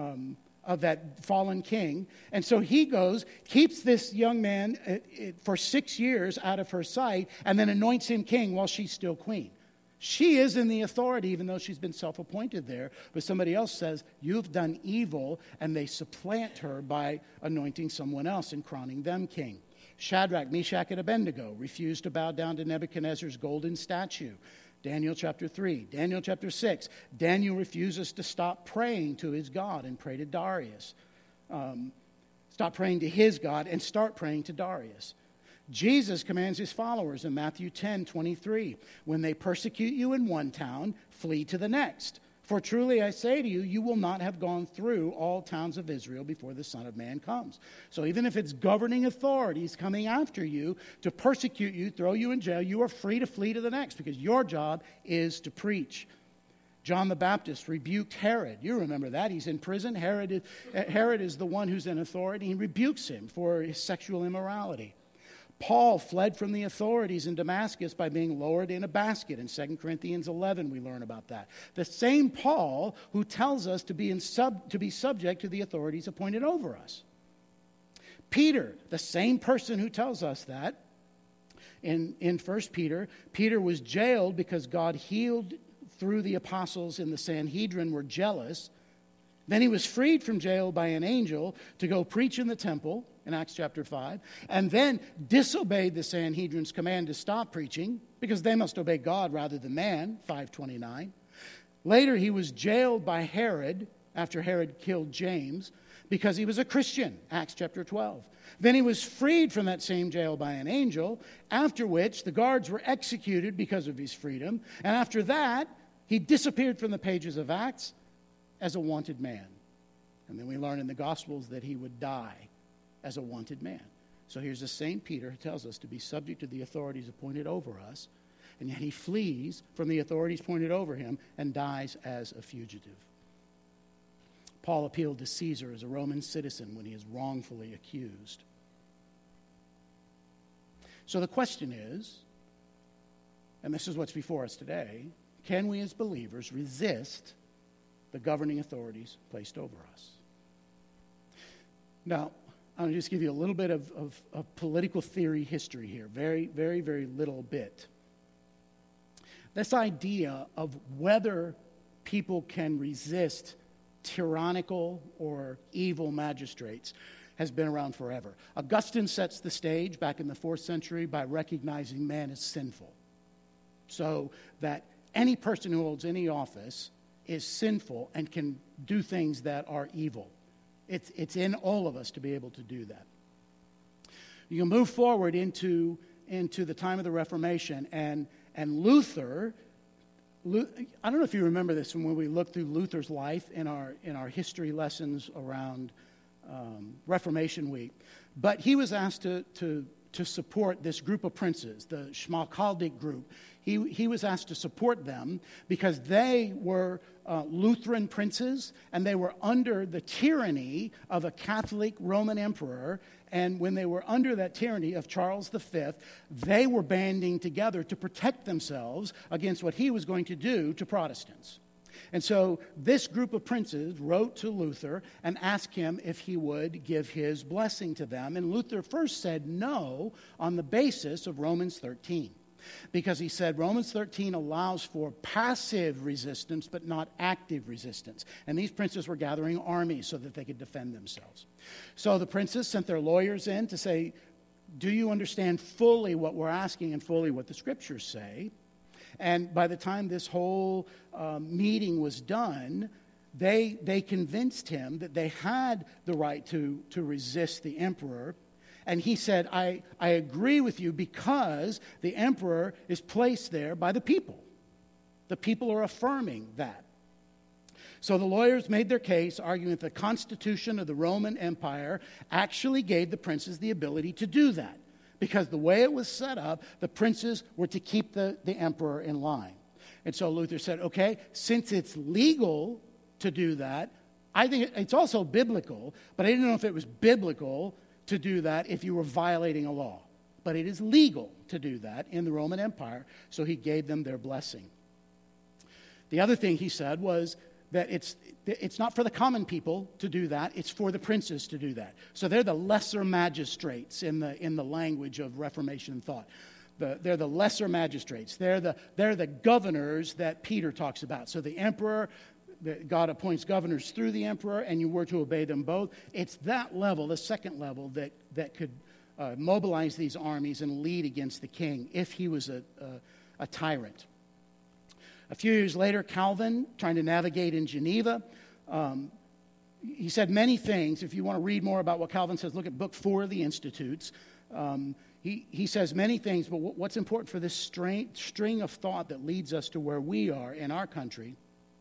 that fallen king. And so he goes, keeps this young man for 6 years out of her sight, and then anoints him king while she's still queen. She is in the authority, even though she's been self-appointed there. But somebody else says, you've done evil, and they supplant her by anointing someone else and crowning them king. Shadrach, Meshach, and Abednego refused to bow down to Nebuchadnezzar's golden statue. Daniel chapter 3. Daniel chapter 6. Daniel refuses to stop praying to his God and pray to Darius. Stop praying to his God and start praying to Darius. Jesus commands his followers in Matthew 10:23, when they persecute you in one town, flee to the next. For truly I say to you, you will not have gone through all towns of Israel before the Son of Man comes. So even if it's governing authorities coming after you to persecute you, throw you in jail, you are free to flee to the next, because your job is to preach. John the Baptist rebuked Herod. You remember that. He's in prison. Herod is the one who's in authority. He rebukes him for his sexual immorality. Paul fled from the authorities in Damascus by being lowered in a basket. In 2 Corinthians 11, we learn about that. The same Paul who tells us to be subject to the authorities appointed over us. Peter, the same person who tells us that, in 1 Peter, Peter was jailed because God healed through the apostles in the Sanhedrin were jealous. Then he was freed from jail by an angel to go preach in the temple in Acts chapter 5, and then disobeyed the Sanhedrin's command to stop preaching because they must obey God rather than man, 529. Later, he was jailed by Herod after Herod killed James because he was a Christian, Acts chapter 12. Then he was freed from that same jail by an angel, after which the guards were executed because of his freedom. And after that, he disappeared from the pages of Acts as a wanted man. And then we learn in the Gospels that he would die as a wanted man. So here's the St. Peter who tells us to be subject to the authorities appointed over us, and yet he flees from the authorities appointed over him and dies as a fugitive. Paul appealed to Caesar as a Roman citizen when he is wrongfully accused. So the question is, and this is what's before us today, can we as believers resist the governing authorities placed over us? Now, I'm going to just give you a little bit of political theory history here. Very, very, very little bit. This idea of whether people can resist tyrannical or evil magistrates has been around forever. Augustine sets the stage back in the 4th century by recognizing man as sinful. So that any person who holds any office is sinful and can do things that are evil. It's in all of us to be able to do that. You can move forward into the time of the Reformation, and Luther, I don't know if you remember this from when we looked through Luther's life in our history lessons around Reformation Week, but he was asked to support this group of princes, the Schmalkaldic group. He was asked to support them because they were Lutheran princes, and they were under the tyranny of a Catholic Roman emperor. And when they were under that tyranny of Charles V, they were banding together to protect themselves against what he was going to do to Protestants. And so this group of princes wrote to Luther and asked him if he would give his blessing to them. And Luther first said no on the basis of Romans 13. Because he said Romans 13 allows for passive resistance but not active resistance. And these princes were gathering armies so that they could defend themselves. So the princes sent their lawyers in to say, do you understand fully what we're asking and fully what the scriptures say? And by the time this whole meeting was done, they convinced him that they had the right to resist the emperor. And he said, I agree with you because the emperor is placed there by the people. The people are affirming that. So the lawyers made their case, arguing that the Constitution of the Roman Empire actually gave the princes the ability to do that. Because the way it was set up, the princes were to keep the emperor in line. And so Luther said, okay, since it's legal to do that, I think it's also biblical, but I didn't know if it was biblical to do that if you were violating a law. But it is legal to do that in the Roman Empire, so he gave them their blessing. The other thing he said was that it's not for the common people to do that, it's for the princes to do that. So they're the lesser magistrates in the language of Reformation thought. They're the lesser magistrates. They're the governors that Peter talks about. So the emperor, God appoints governors through the emperor, and you were to obey them both. It's that level, the second level, that could mobilize these armies and lead against the king if he was a tyrant. A few years later, Calvin, trying to navigate in Geneva, he said many things. If you want to read more about what Calvin says, look at Book 4 of the Institutes. He says many things, but what's important for this string of thought that leads us to where we are in our country,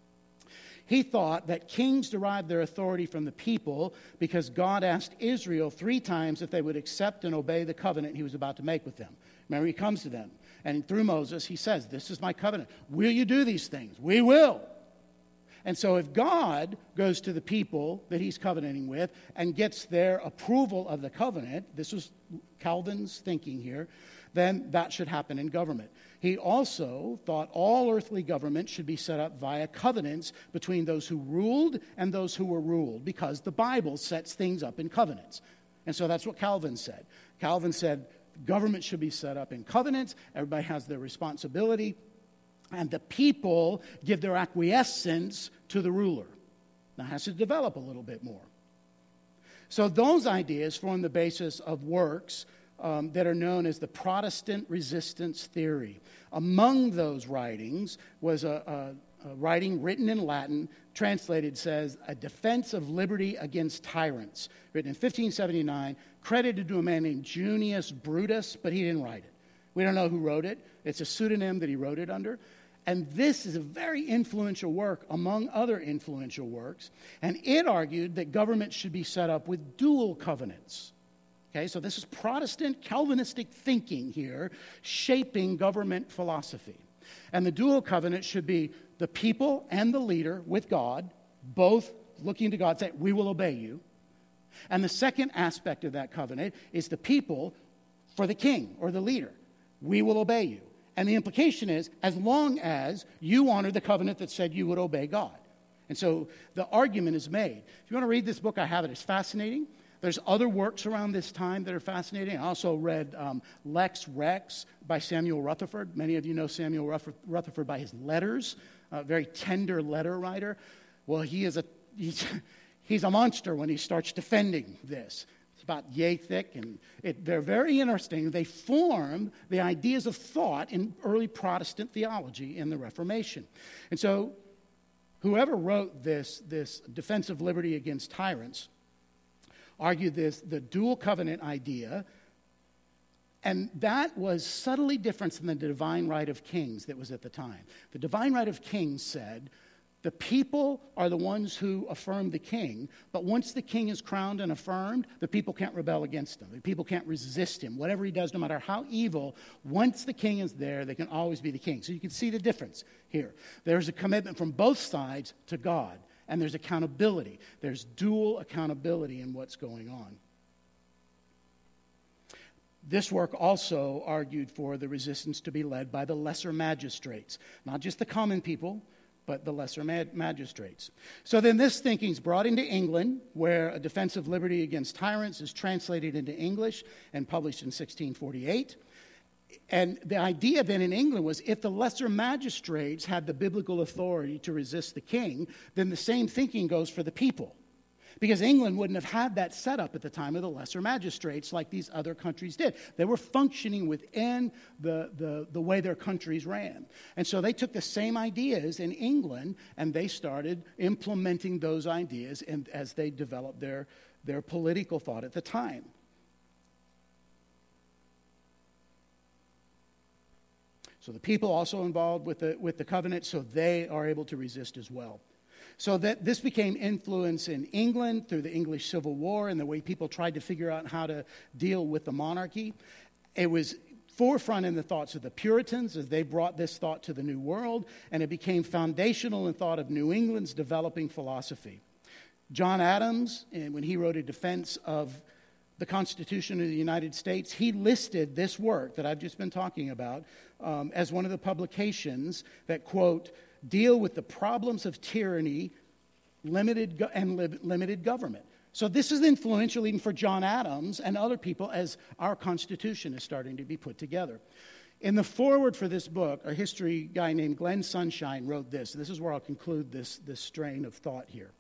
he thought that kings derived their authority from the people because God asked Israel 3 times if they would accept and obey the covenant he was about to make with them. Remember, he comes to them, and through Moses, he says, this is my covenant. Will you do these things? We will. And so if God goes to the people that he's covenanting with and gets their approval of the covenant, this was Calvin's thinking here, then that should happen in government. He also thought all earthly government should be set up via covenants between those who ruled and those who were ruled, because the Bible sets things up in covenants. And so that's what Calvin said. Calvin said government should be set up in covenants. Everybody has their responsibility. And the people give their acquiescence to the ruler. Now it has to develop a little bit more. So those ideas form the basis of works that are known as the Protestant resistance theory. Among those writings was a writing written in Latin, translated says, A Defense of Liberty Against Tyrants, written in 1579, credited to a man named Junius Brutus, but he didn't write it. We don't know who wrote it. It's a pseudonym that he wrote it under. And this is a very influential work among other influential works. And it argued that government should be set up with dual covenants. Okay, so this is Protestant Calvinistic thinking here, shaping government philosophy. And the dual covenant should be the people and the leader with God, both looking to God, saying, we will obey you. And the second aspect of that covenant is the people for the king or the leader. We will obey you. And the implication is, as long as you honor the covenant that said you would obey God. And so the argument is made. If you want to read this book, I have it. It's fascinating. There's other works around this time that are fascinating. I also read Lex Rex by Samuel Rutherford. Many of you know Samuel Rutherford by his letters, a very tender letter writer. Well, he's a monster when he starts defending this. It's about yay thick, and they're very interesting. They form the ideas of thought in early Protestant theology in the Reformation. And so whoever wrote this Defense of Liberty Against Tyrants argued the dual covenant idea, and that was subtly different than the divine right of kings that was at the time. The divine right of kings said, the people are the ones who affirm the king, but once the king is crowned and affirmed, the people can't rebel against him. The people can't resist him. Whatever he does, no matter how evil, once the king is there, they can always be the king. So you can see the difference here. There's a commitment from both sides to God, and there's accountability. There's dual accountability in what's going on. This work also argued for the resistance to be led by the lesser magistrates, not just the common people, but the lesser magistrates. So then this thinking is brought into England, where A Defense of Liberty Against Tyrants is translated into English and published in 1648. And the idea then in England was if the lesser magistrates had the biblical authority to resist the king, then the same thinking goes for the people. Because England wouldn't have had that set up at the time of the lesser magistrates like these other countries did. They were functioning within the way their countries ran. And so they took the same ideas in England and they started implementing those ideas as they developed their political thought at the time. So the people also involved with the covenant, so they are able to resist as well. So that this became influence in England through the English Civil War and the way people tried to figure out how to deal with the monarchy. It was forefront in the thoughts of the Puritans as they brought this thought to the New World, and it became foundational in thought of New England's developing philosophy. John Adams, when he wrote A Defense of the Constitution of the United States, he listed this work that I've just been talking about as one of the publications that, quote, deal with the problems of tyranny, limited government. So this is influential even for John Adams and other people as our Constitution is starting to be put together. In the foreword for this book, a history guy named Glenn Sunshine wrote this. This is where I'll conclude this strain of thought here.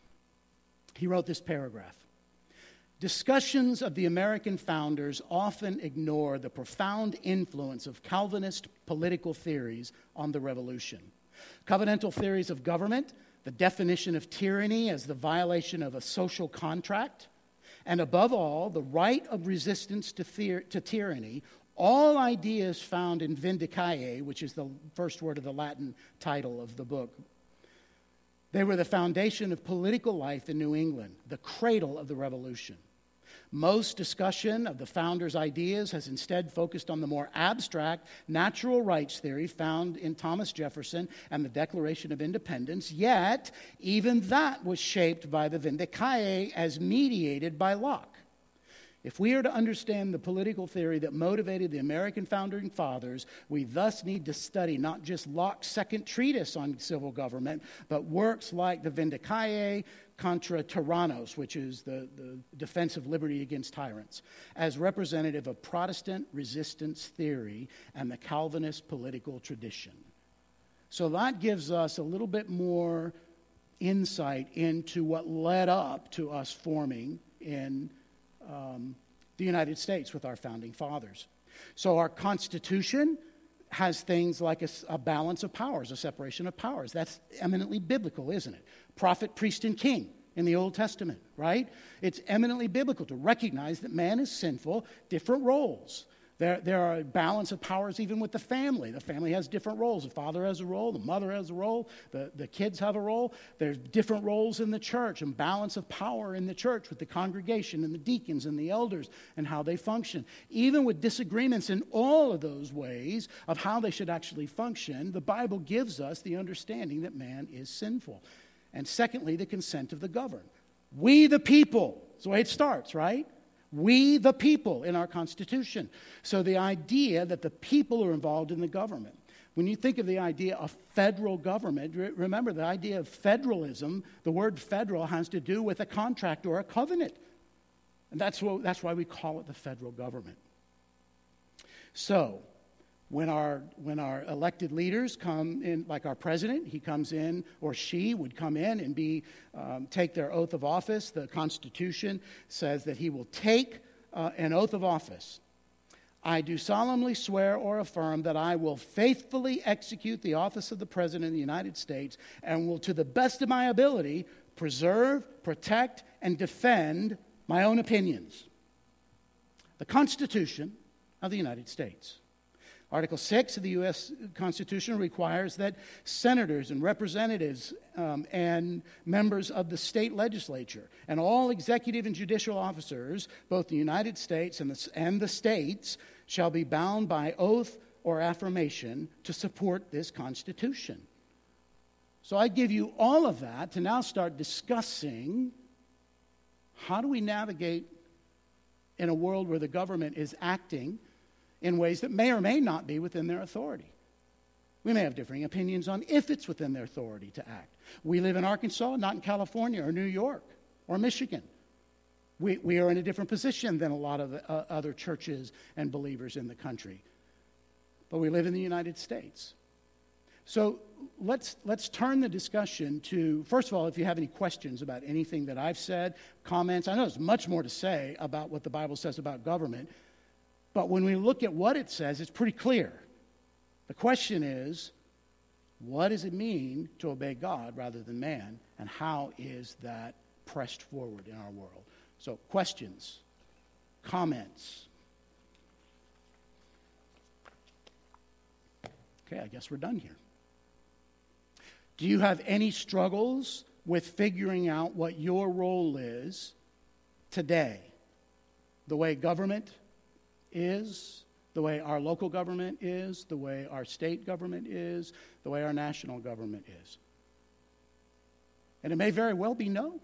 He wrote this paragraph. Discussions of the American founders often ignore the profound influence of Calvinist political theories on the Revolution. Covenantal theories of government, the definition of tyranny as the violation of a social contract, and above all, the right of resistance to tyranny, all ideas found in Vindicae, which is the first word of the Latin title of the book. They were the foundation of political life in New England, the cradle of the Revolution. Most discussion of the founders' ideas has instead focused on the more abstract natural rights theory found in Thomas Jefferson and the Declaration of Independence, yet even that was shaped by the Vindicae as mediated by Locke. If we are to understand the political theory that motivated the American founding fathers, we thus need to study not just Locke's second treatise on civil government, but works like the Vindicae contra Tyrannos, which is the defense of liberty against tyrants, as representative of Protestant resistance theory and the Calvinist political tradition. So that gives us a little bit more insight into what led up to us forming in the United States with our founding fathers. So our Constitution has things like a balance of powers, a separation of powers. That's eminently biblical, isn't it? Prophet, priest, and king in the Old Testament, right? It's eminently biblical to recognize that man is sinful, different roles. There are a balance of powers even with the family. The family has different roles. The father has a role, the mother has a role, the kids have a role. There's different roles in the church and balance of power in the church with the congregation and the deacons and the elders and how they function. Even with disagreements in all of those ways of how they should actually function, the Bible gives us the understanding that man is sinful. And secondly, the consent of the governed. We the people. That's the way it starts, right? We the people in our Constitution. So the idea that the people are involved in the government. When you think of the idea of federal government, remember the idea of federalism, the word federal has to do with a contract or a covenant. And that's why we call it the federal government. So when our elected leaders come in, like our president, he comes in, or she would come in and take their oath of office. The Constitution says that he will take an oath of office. I do solemnly swear or affirm that I will faithfully execute the office of the President of the United States and will, to the best of my ability, preserve, protect, and defend my own opinions. The Constitution of the United States. Article 6 of the U.S. Constitution requires that senators and representatives and members of the state legislature and all executive and judicial officers, both the United States and the states, shall be bound by oath or affirmation to support this Constitution. So I give you all of that to now start discussing how do we navigate in a world where the government is acting in ways that may or may not be within their authority. We may have differing opinions on if it's within their authority to act. We live in Arkansas, not in California or New York or Michigan. We are in a different position than a lot of other churches and believers in the country. But we live in the United States. So let's turn the discussion to, first of all, if you have any questions about anything that I've said, comments. I know there's much more to say about what the Bible says about government. But when we look at what it says, it's pretty clear. The question is, what does it mean to obey God rather than man? And how is that pressed forward in our world? So, questions, comments. Okay, I guess we're done here. Do you have any struggles with figuring out what your role is today? The way government is, the way our local government is, the way our state government is, the way our national government is. And it may very well be no.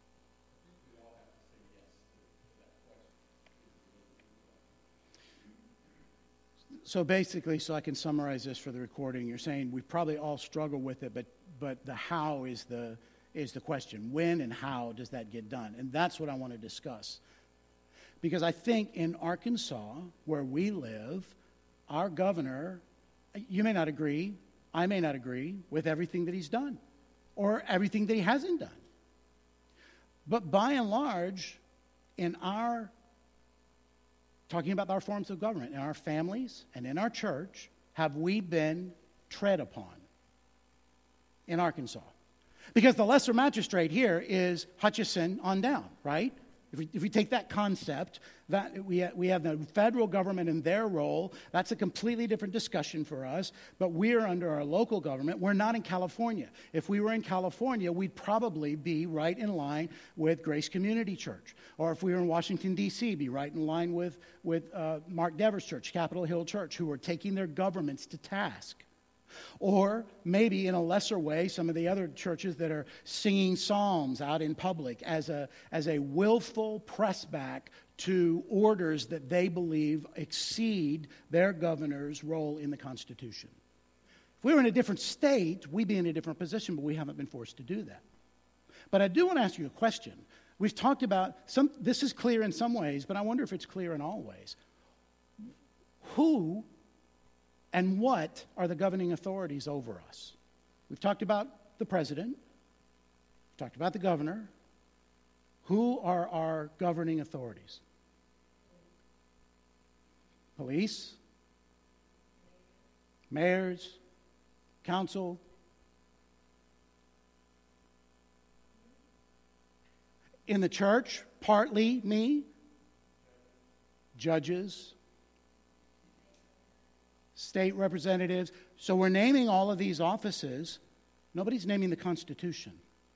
So basically, so I can summarize this for the recording, you're saying we probably all struggle with it, but the how is the question. When and how does that get done? And that's what I want to discuss. Because I think in Arkansas, where we live, our governor, you may not agree, I may not agree with everything that he's done or everything that he hasn't done. But by and large, talking about our forms of government, in our families and in our church, have we been tread upon in Arkansas? Because the lesser magistrate here is Hutchison on down, right? If we take that concept, that we have the federal government and their role, that's a completely different discussion for us. But we're under our local government. We're not in California. If we were in California, we'd probably be right in line with Grace Community Church. Or if we were in Washington, D.C., be right in line with Mark Dever's church, Capitol Hill Church, who are taking their governments to task. Or maybe in a lesser way, some of the other churches that are singing psalms out in public as a willful pressback to orders that they believe exceed their governor's role in the Constitution. If we were in a different state, we'd be in a different position, but we haven't been forced to do that. But I do want to ask you a question. We've talked about, this is clear in some ways, but I wonder if it's clear in all ways. Who and what are the governing authorities over us? We've talked about the president. Talked about the governor. Who are our governing authorities? Police, mayors, council. In the church, partly me, judges, state representatives. So we're naming all of these offices. Nobody's naming the Constitution.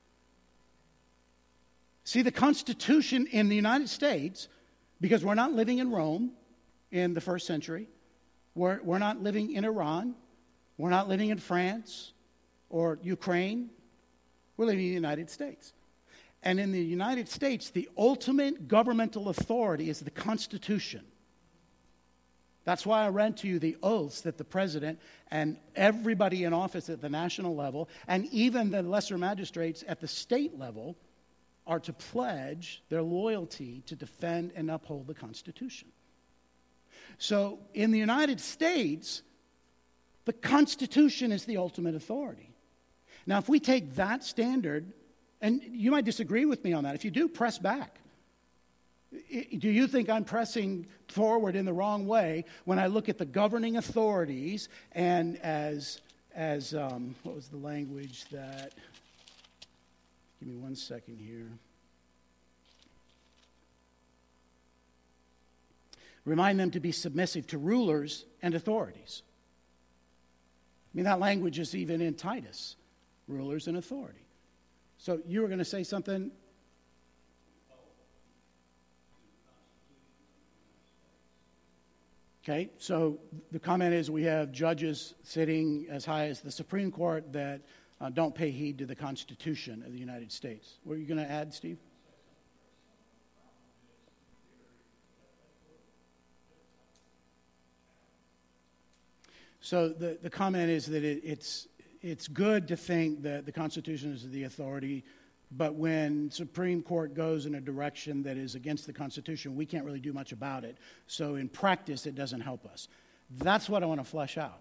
See, the Constitution in the United States, because we're not living in Rome in the first century, we're not living in Iran, we're not living in France or Ukraine, we're living in the United States. And in the United States, the ultimate governmental authority is the Constitution. That's why I read to you the oaths that the president and everybody in office at the national level, and even the lesser magistrates at the state level, are to pledge their loyalty to defend and uphold the Constitution. So in the United States, the Constitution is the ultimate authority. Now, if we take that standard, and you might disagree with me on that. If you do, press back. Do you think I'm pressing forward in the wrong way when I look at the governing authorities and as what was the language that... Give me 1 second here. Remind them to be submissive to rulers and authorities. I mean, that language is even in Titus, rulers and authority. So you were going to say something? Okay, so the comment is we have judges sitting as high as the Supreme Court that don't pay heed to the Constitution of the United States. What are you going to add, Steve? So the comment is that it's good to think that the Constitution is the authority, but when Supreme Court goes in a direction that is against the Constitution, we can't really do much about it. So in practice, it doesn't help us. That's what I want to flesh out.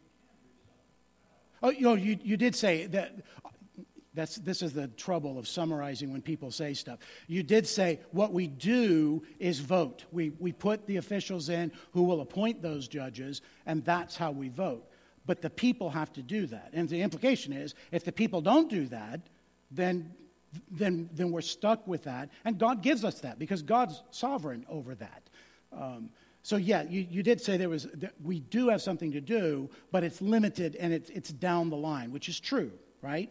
Oh, you did say that. This is the trouble of summarizing when people say stuff. You did say what we do is vote. We put the officials in who will appoint those judges, and that's how we vote. But the people have to do that. And the implication is, if the people don't do that, then we're stuck with that. And God gives us that because God's sovereign over that. So yeah, you did say we do have something to do, but it's limited and it's down the line, which is true, right?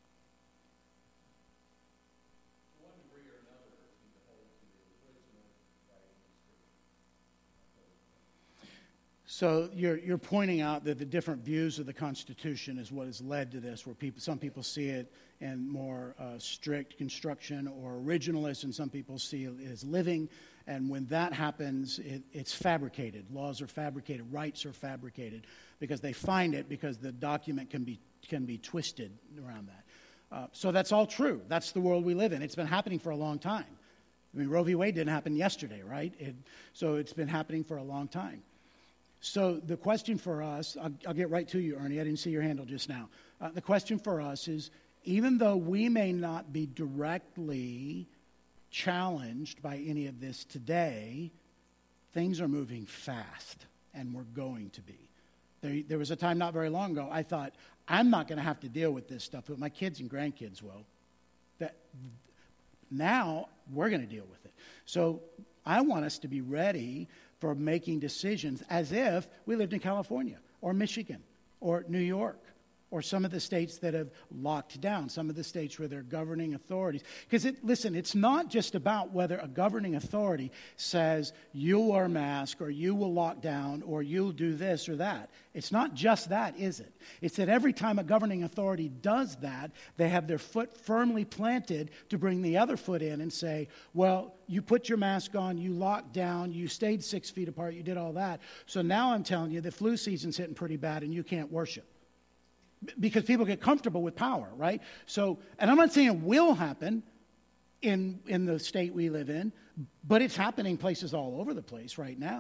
So you're pointing out that the different views of the Constitution is what has led to this, where some people see it in more strict construction or originalist, and some people see it as living. And when that happens, it's fabricated. Laws are fabricated. Rights are fabricated because they find it because the document can be twisted around that. So that's all true. That's the world we live in. It's been happening for a long time. I mean, Roe v. Wade didn't happen yesterday, right? So it's been happening for a long time. So the question for us, I'll get right to you, Ernie. I didn't see your handle just now. The question for us is, even though we may not be directly challenged by any of this today, things are moving fast, and we're going to be. There was a time not very long ago I thought, I'm not going to have to deal with this stuff, but my kids and grandkids will. Now we're going to deal with it. So I want us to be ready for making decisions as if we lived in California or Michigan or New York or some of the states that have locked down, some of the states where they're governing authorities. Because, listen, it's not just about whether a governing authority says you wear a mask or you will lock down or you'll do this or that. It's not just that, is it? It's that every time a governing authority does that, they have their foot firmly planted to bring the other foot in and say, well, you put your mask on, you locked down, you stayed 6 feet apart, you did all that. So now I'm telling you the flu season's hitting pretty bad and you can't worship. Because people get comfortable with power, right? So, and I'm not saying it will happen in the state we live in, but it's happening places all over the place right now.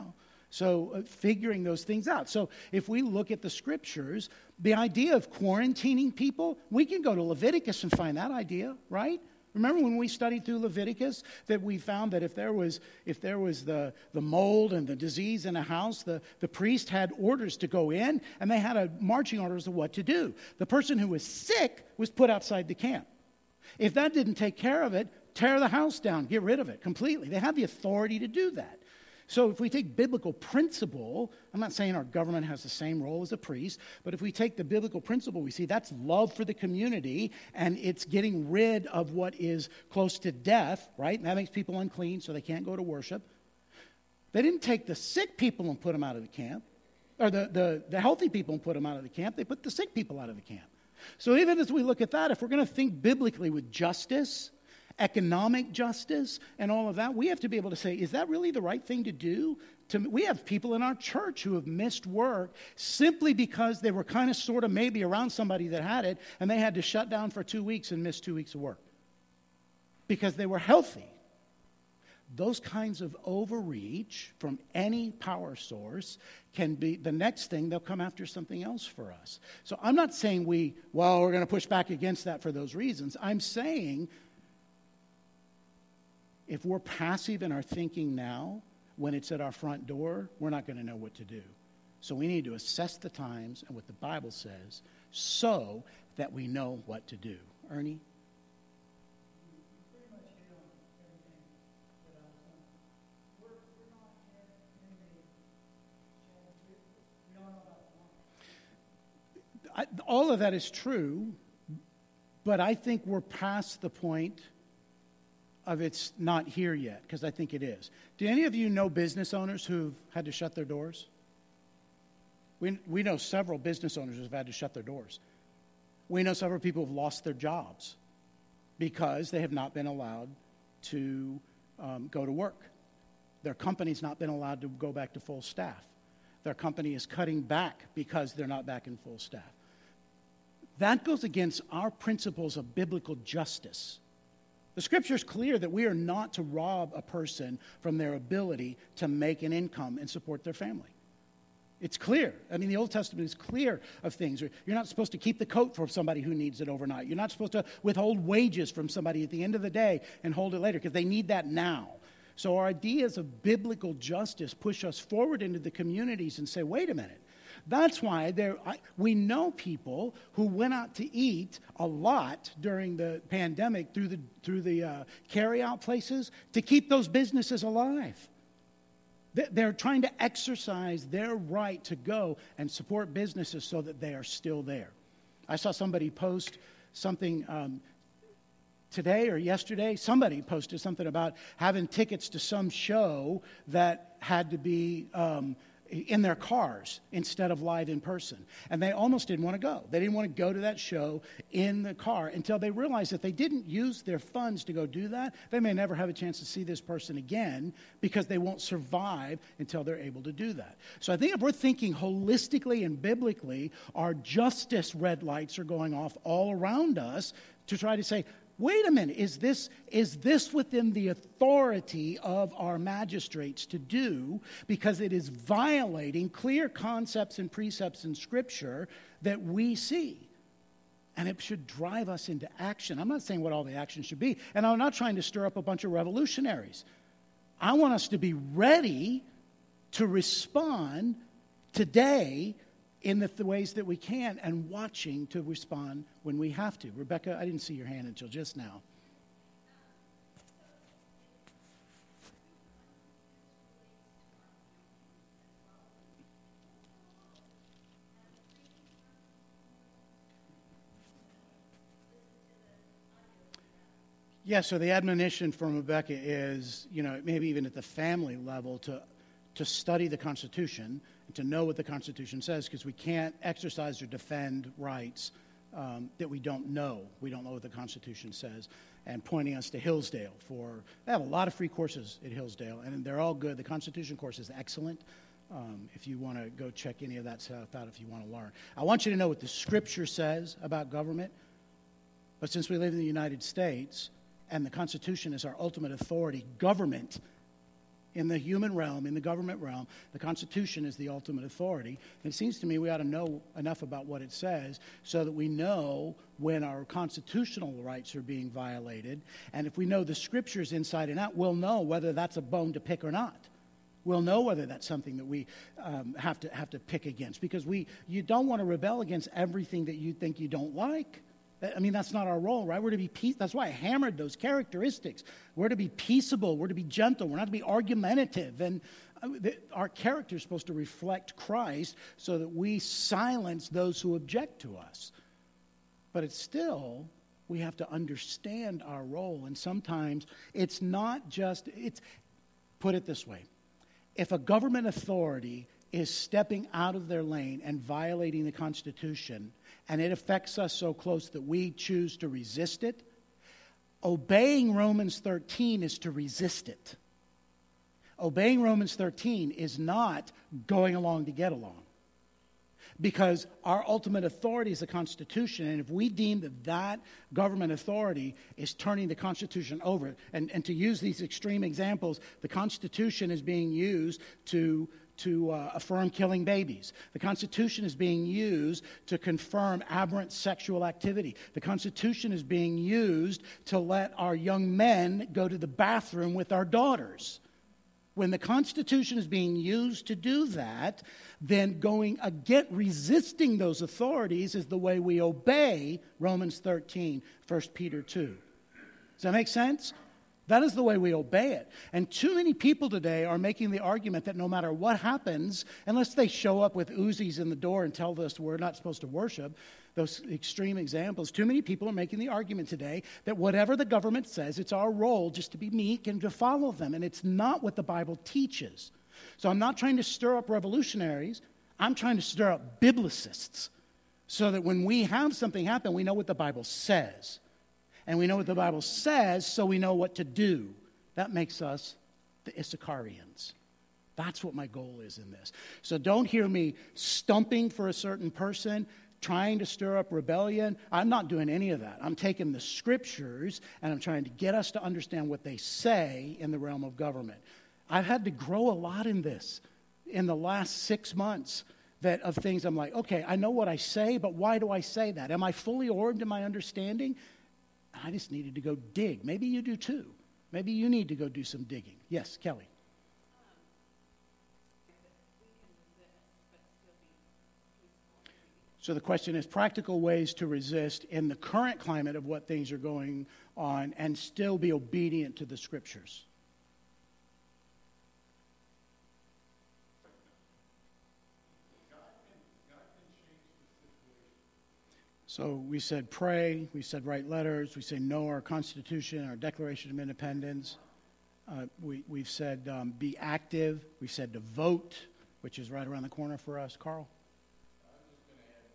So figuring those things out. So if we look at the scriptures, the idea of quarantining people, we can go to Leviticus and find that idea, right? Remember when we studied through Leviticus that we found that if there was the mold and the disease in a house, the priest had orders to go in, and they had marching orders of what to do. The person who was sick was put outside the camp. If that didn't take care of it, tear the house down, get rid of it completely. They have the authority to do that. So if we take biblical principle, I'm not saying our government has the same role as a priest, but if we take the biblical principle, we see that's love for the community, and it's getting rid of what is close to death, right? And that makes people unclean, so they can't go to worship. They didn't take the sick people and put them out of the camp, or the healthy people and put them out of the camp. They put the sick people out of the camp. So even as we look at that, if we're going to think biblically with justice, economic justice, and all of that, we have to be able to say, is that really the right thing to do? We have people in our church who have missed work simply because they were kind of sort of maybe around somebody that had it, and they had to shut down for 2 weeks and miss 2 weeks of work because they were healthy. Those kinds of overreach from any power source can be the next thing. They'll come after something else for us. So I'm not saying we're going to push back against that for those reasons. I'm saying if we're passive in our thinking now, when it's at our front door, we're not going to know what to do. So we need to assess the times and what the Bible says so that we know what to do. Ernie? All of that is true, but I think we're past the point of it's not here yet, because I think it is. Do any of you know business owners who've had to shut their doors? We know several business owners who've had to shut their doors. We know several people who've lost their jobs because they have not been allowed to go to work. Their company's not been allowed to go back to full staff. Their company is cutting back because they're not back in full staff. That goes against our principles of biblical justice. The scripture is clear that we are not to rob a person from their ability to make an income and support their family. It's clear. I mean, the Old Testament is clear of things. You're not supposed to keep the coat for somebody who needs it overnight. You're not supposed to withhold wages from somebody at the end of the day and hold it later because they need that now. So our ideas of biblical justice push us forward into the communities and say, wait a minute. That's why we know people who went out to eat a lot during the pandemic through the carry-out places to keep those businesses alive. They're trying to exercise their right to go and support businesses so that they are still there. I saw somebody post something today or yesterday. Somebody posted something about having tickets to some show that had to be in their cars instead of live in person. And they almost didn't want to go. They didn't want to go to that show in the car until they realized that they didn't use their funds to go do that. They may never have a chance to see this person again because they won't survive until they're able to do that. So I think if we're thinking holistically and biblically, our justice red lights are going off all around us to try to say, wait a minute, is this within the authority of our magistrates to do? Because it is violating clear concepts and precepts in Scripture that we see. And it should drive us into action. I'm not saying what all the action should be. And I'm not trying to stir up a bunch of revolutionaries. I want us to be ready to respond today in the ways that we can, and watching to respond when we have to. Rebecca, I didn't see your hand until just now. Yeah, so the admonition from Rebecca is, maybe even at the family level to study the Constitution and to know what the Constitution says, because we can't exercise or defend rights that we don't know. We don't know what the Constitution says. And pointing us to Hillsdale they have a lot of free courses at Hillsdale, and they're all good. The Constitution course is excellent. If you want to go check any of that stuff out, if you want to learn. I want you to know what the Scripture says about government. But since we live in the United States and the Constitution is our ultimate authority, government in the human realm, in the government realm, the Constitution is the ultimate authority. And it seems to me we ought to know enough about what it says so that we know when our constitutional rights are being violated. And if we know the Scriptures inside and out, we'll know whether that's a bone to pick or not. We'll know whether that's something that we have to pick against, because you don't want to rebel against everything that you think you don't like. I mean, that's not our role, right? We're to be peace. That's why I hammered those characteristics. We're to be peaceable. We're to be gentle. We're not to be argumentative. And our character is supposed to reflect Christ so that we silence those who object to us. But it's still, we have to understand our role. And sometimes it's not just, put it this way. If a government authority is stepping out of their lane and violating the Constitution, and it affects us so close that we choose to resist it, obeying Romans 13 is to resist it. Obeying Romans 13 is not going along to get along. Because our ultimate authority is the Constitution, and if we deem that government authority is turning the Constitution over, and to use these extreme examples, the Constitution is being used to affirm killing babies. The Constitution is being used to confirm aberrant sexual activity. The Constitution is being used to let our young men go to the bathroom with our daughters. When the Constitution is being used to do that, then resisting those authorities is the way we obey Romans 13, 1 Peter 2. Does that make sense? That is the way we obey it. And too many people today are making the argument that no matter what happens, unless they show up with Uzis in the door and tell us we're not supposed to worship, those extreme examples, too many people are making the argument today that whatever the government says, it's our role just to be meek and to follow them. And it's not what the Bible teaches. So I'm not trying to stir up revolutionaries. I'm trying to stir up biblicists so that when we have something happen, we know what the Bible says. And we know what the Bible says, so we know what to do. That makes us the Issacharians. That's what my goal is in this. So don't hear me stumping for a certain person, trying to stir up rebellion. I'm not doing any of that. I'm taking the Scriptures, and I'm trying to get us to understand what they say in the realm of government. I've had to grow a lot in this in the last 6 months. Of things I'm like, okay, I know what I say, but why do I say that? Am I fully orbed in my understanding? I just needed to go dig. Maybe you do too. Maybe you need to go do some digging. Yes, Kelly. So the question is practical ways to resist in the current climate of what things are going on and still be obedient to the Scriptures. So we said pray, we said write letters, we say know our Constitution, our Declaration of Independence. We've said be active, we've said to vote, which is right around the corner for us. Carl? I was just going to add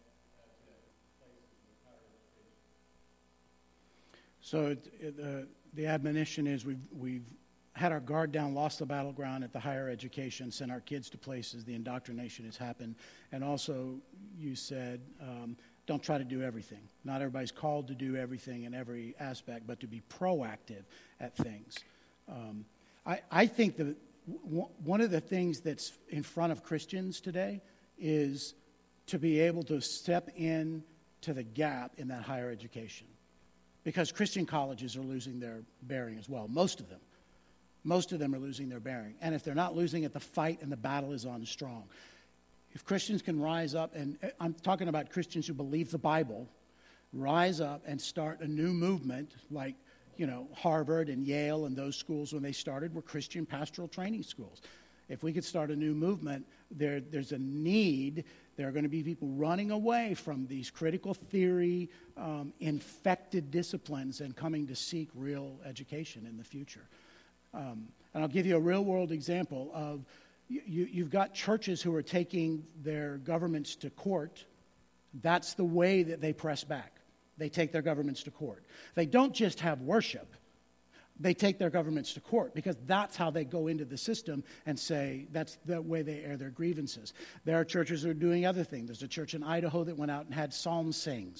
to that places with higher education. So the admonition is we've had our guard down, lost the battleground at the higher education, sent our kids to places, the indoctrination has happened. And also you said don't try to do everything. Not everybody's called to do everything in every aspect, but to be proactive at things. I think that one of the things that's in front of Christians today is to be able to step in to the gap in that higher education. Because Christian colleges are losing their bearing as well, most of them. Most of them are losing their bearing. And if they're not losing it, the fight and the battle is on strong. If Christians can rise up, and I'm talking about Christians who believe the Bible, rise up and start a new movement like, Harvard and Yale and those schools when they started were Christian pastoral training schools. If we could start a new movement, there's a need. There are going to be people running away from these critical theory, infected disciplines and coming to seek real education in the future. And I'll give you a real-world example of you've got churches who are taking their governments to court. That's the way that they press back. They take their governments to court. They don't just have worship. They take their governments to court because that's how they go into the system and say that's the way they air their grievances. There are churches that are doing other things. There's a church in Idaho that went out and had psalm sings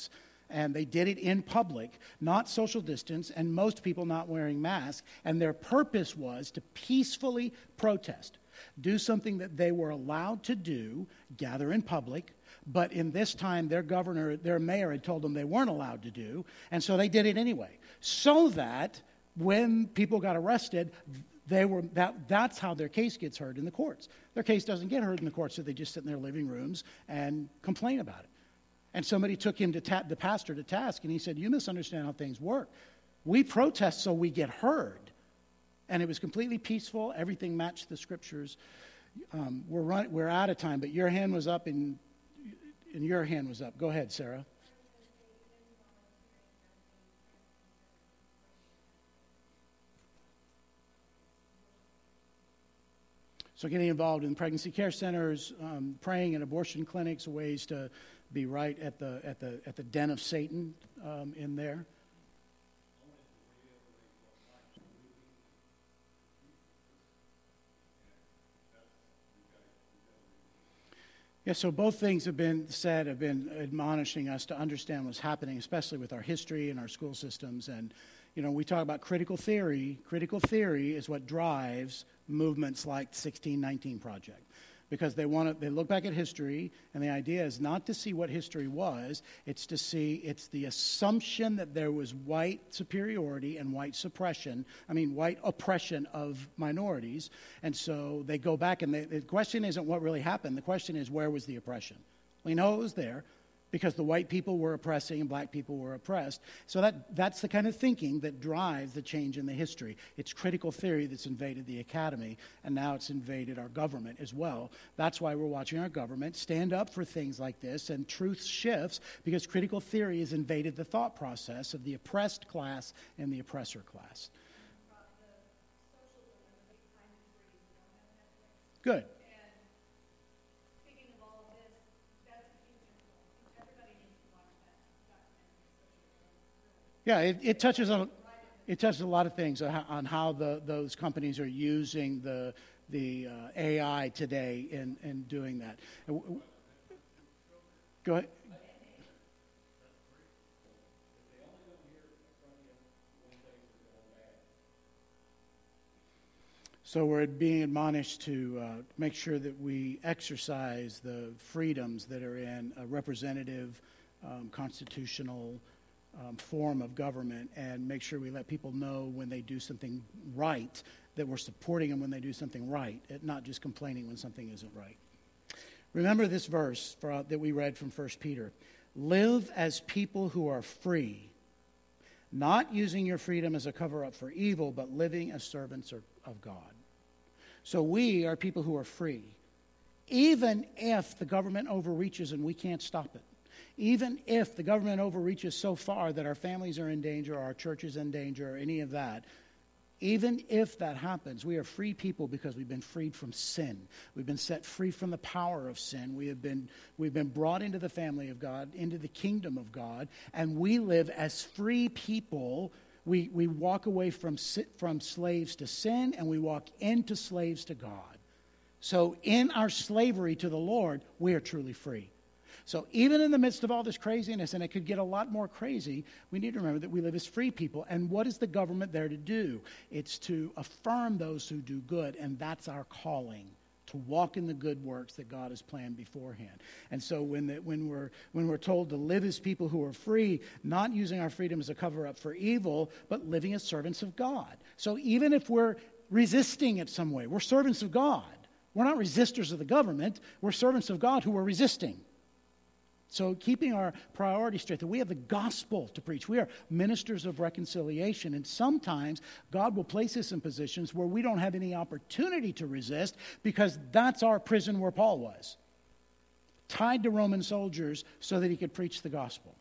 And they did it in public, not social distance, and most people not wearing masks. And their purpose was to peacefully protest, do something that they were allowed to do, gather in public. But in this time, their mayor had told them they weren't allowed to do. And so they did it anyway. So that when people got arrested, that's how their case gets heard in the courts. Their case doesn't get heard in the courts, so they just sit in their living rooms and complain about it. And somebody took him the pastor to task, and he said, "You misunderstand how things work. We protest so we get heard." And it was completely peaceful. Everything matched the scriptures. We're out of time, but your hand was up, and your hand was up. Go ahead, Sarah. So getting involved in pregnancy care centers, praying in abortion clinics, ways to be right at the den of Satan in there. Yeah, so both things have been admonishing us to understand what's happening, especially with our history and our school systems. And, we talk about critical theory. Critical theory is what drives movements like the 1619 Project. Because they look back at history, and the idea is not to see what history was, it's the assumption that there was white superiority and white oppression of minorities. And so they go back, and the question isn't what really happened. The question is, where was the oppression? We know it was there, because the white people were oppressing and black people were oppressed. So that's the kind of thinking that drives the change in the history. It's critical theory that's invaded the academy, and now it's invaded our government as well. That's why we're watching our government stand up for things like this, and truth shifts, because critical theory has invaded the thought process of the oppressed class and the oppressor class. Good. Yeah, it touches a lot of things on how those companies are using the AI today in doing that. Go ahead. So we're being admonished to make sure that we exercise the freedoms that are in a representative, constitutional form of government, and make sure we let people know when they do something right, that we're supporting them when they do something right, and not just complaining when something isn't right. Remember this verse that we read from 1 Peter. Live as people who are free, not using your freedom as a cover-up for evil, but living as servants of God. So we are people who are free, even if the government overreaches and we can't stop it. Even if the government overreaches so far that our families are in danger, or our church is in danger, or any of that, even if that happens, we are free people because we've been freed from sin. We've been set free from the power of sin. We've been brought into the family of God, into the kingdom of God, and we live as free people. We walk away from slaves to sin, and we walk into slaves to God. So in our slavery to the Lord, we are truly free. So even in the midst of all this craziness, and it could get a lot more crazy, we need to remember that we live as free people. And what is the government there to do? It's to affirm those who do good, and that's our calling, to walk in the good works that God has planned beforehand. And so when we're told to live as people who are free, not using our freedom as a cover-up for evil, but living as servants of God. So even if we're resisting it some way, we're servants of God. We're not resistors of the government. We're servants of God who are resisting. So keeping our priorities straight, that we have the gospel to preach. We are ministers of reconciliation, and sometimes God will place us in positions where we don't have any opportunity to resist, because that's our prison where Paul was, tied to Roman soldiers so that he could preach the gospel.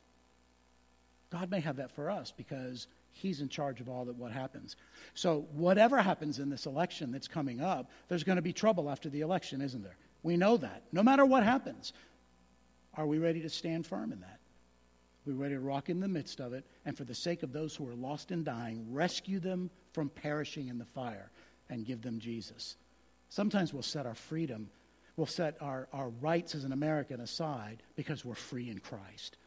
God may have that for us because he's in charge of all that what happens. So whatever happens in this election that's coming up, there's going to be trouble after the election, isn't there? We know that. No matter what happens. Are we ready to stand firm in that? We're ready to rock in the midst of it, and for the sake of those who are lost and dying, rescue them from perishing in the fire and give them Jesus. Sometimes we'll set our freedom, we'll set our rights as an American aside because we're free in Christ.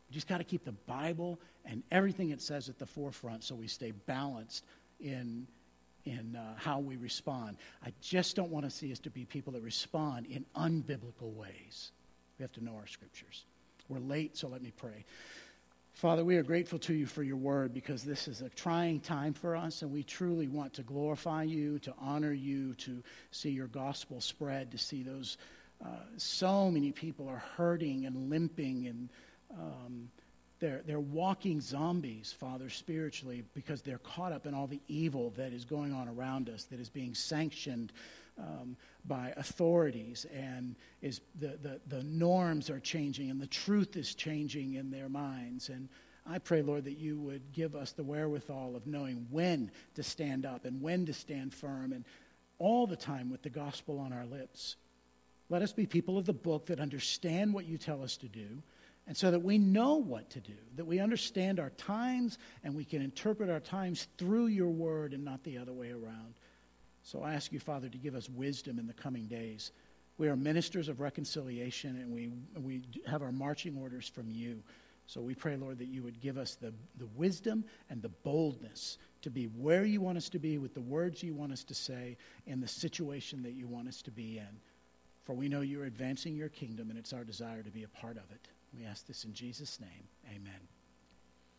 We just got to keep the Bible and everything it says at the forefront so we stay balanced in how we respond. I just don't want to see us to be people that respond in unbiblical ways. We have to know our scriptures. We're late, so let me pray. Father, we are grateful to you for your word because this is a trying time for us, and we truly want to glorify you, to honor you, to see your gospel spread, to see those so many people are hurting and limping, and they're walking zombies, Father, spiritually, because they're caught up in all the evil that is going on around us, that is being sanctioned by authorities, and is the norms are changing, and the truth is changing in their minds. And I pray, Lord, that you would give us the wherewithal of knowing when to stand up and when to stand firm, and all the time with the gospel on our lips. Let us be people of the book that understand what you tell us to do, and so that we know what to do, that we understand our times and we can interpret our times through your word and not the other way around. So I ask you, Father, to give us wisdom in the coming days. We are ministers of reconciliation, and we have our marching orders from you. So we pray, Lord, that you would give us the wisdom and the boldness to be where you want us to be with the words you want us to say in the situation that you want us to be in. For we know you're advancing your kingdom, and it's our desire to be a part of it. We ask this in Jesus' name. Amen.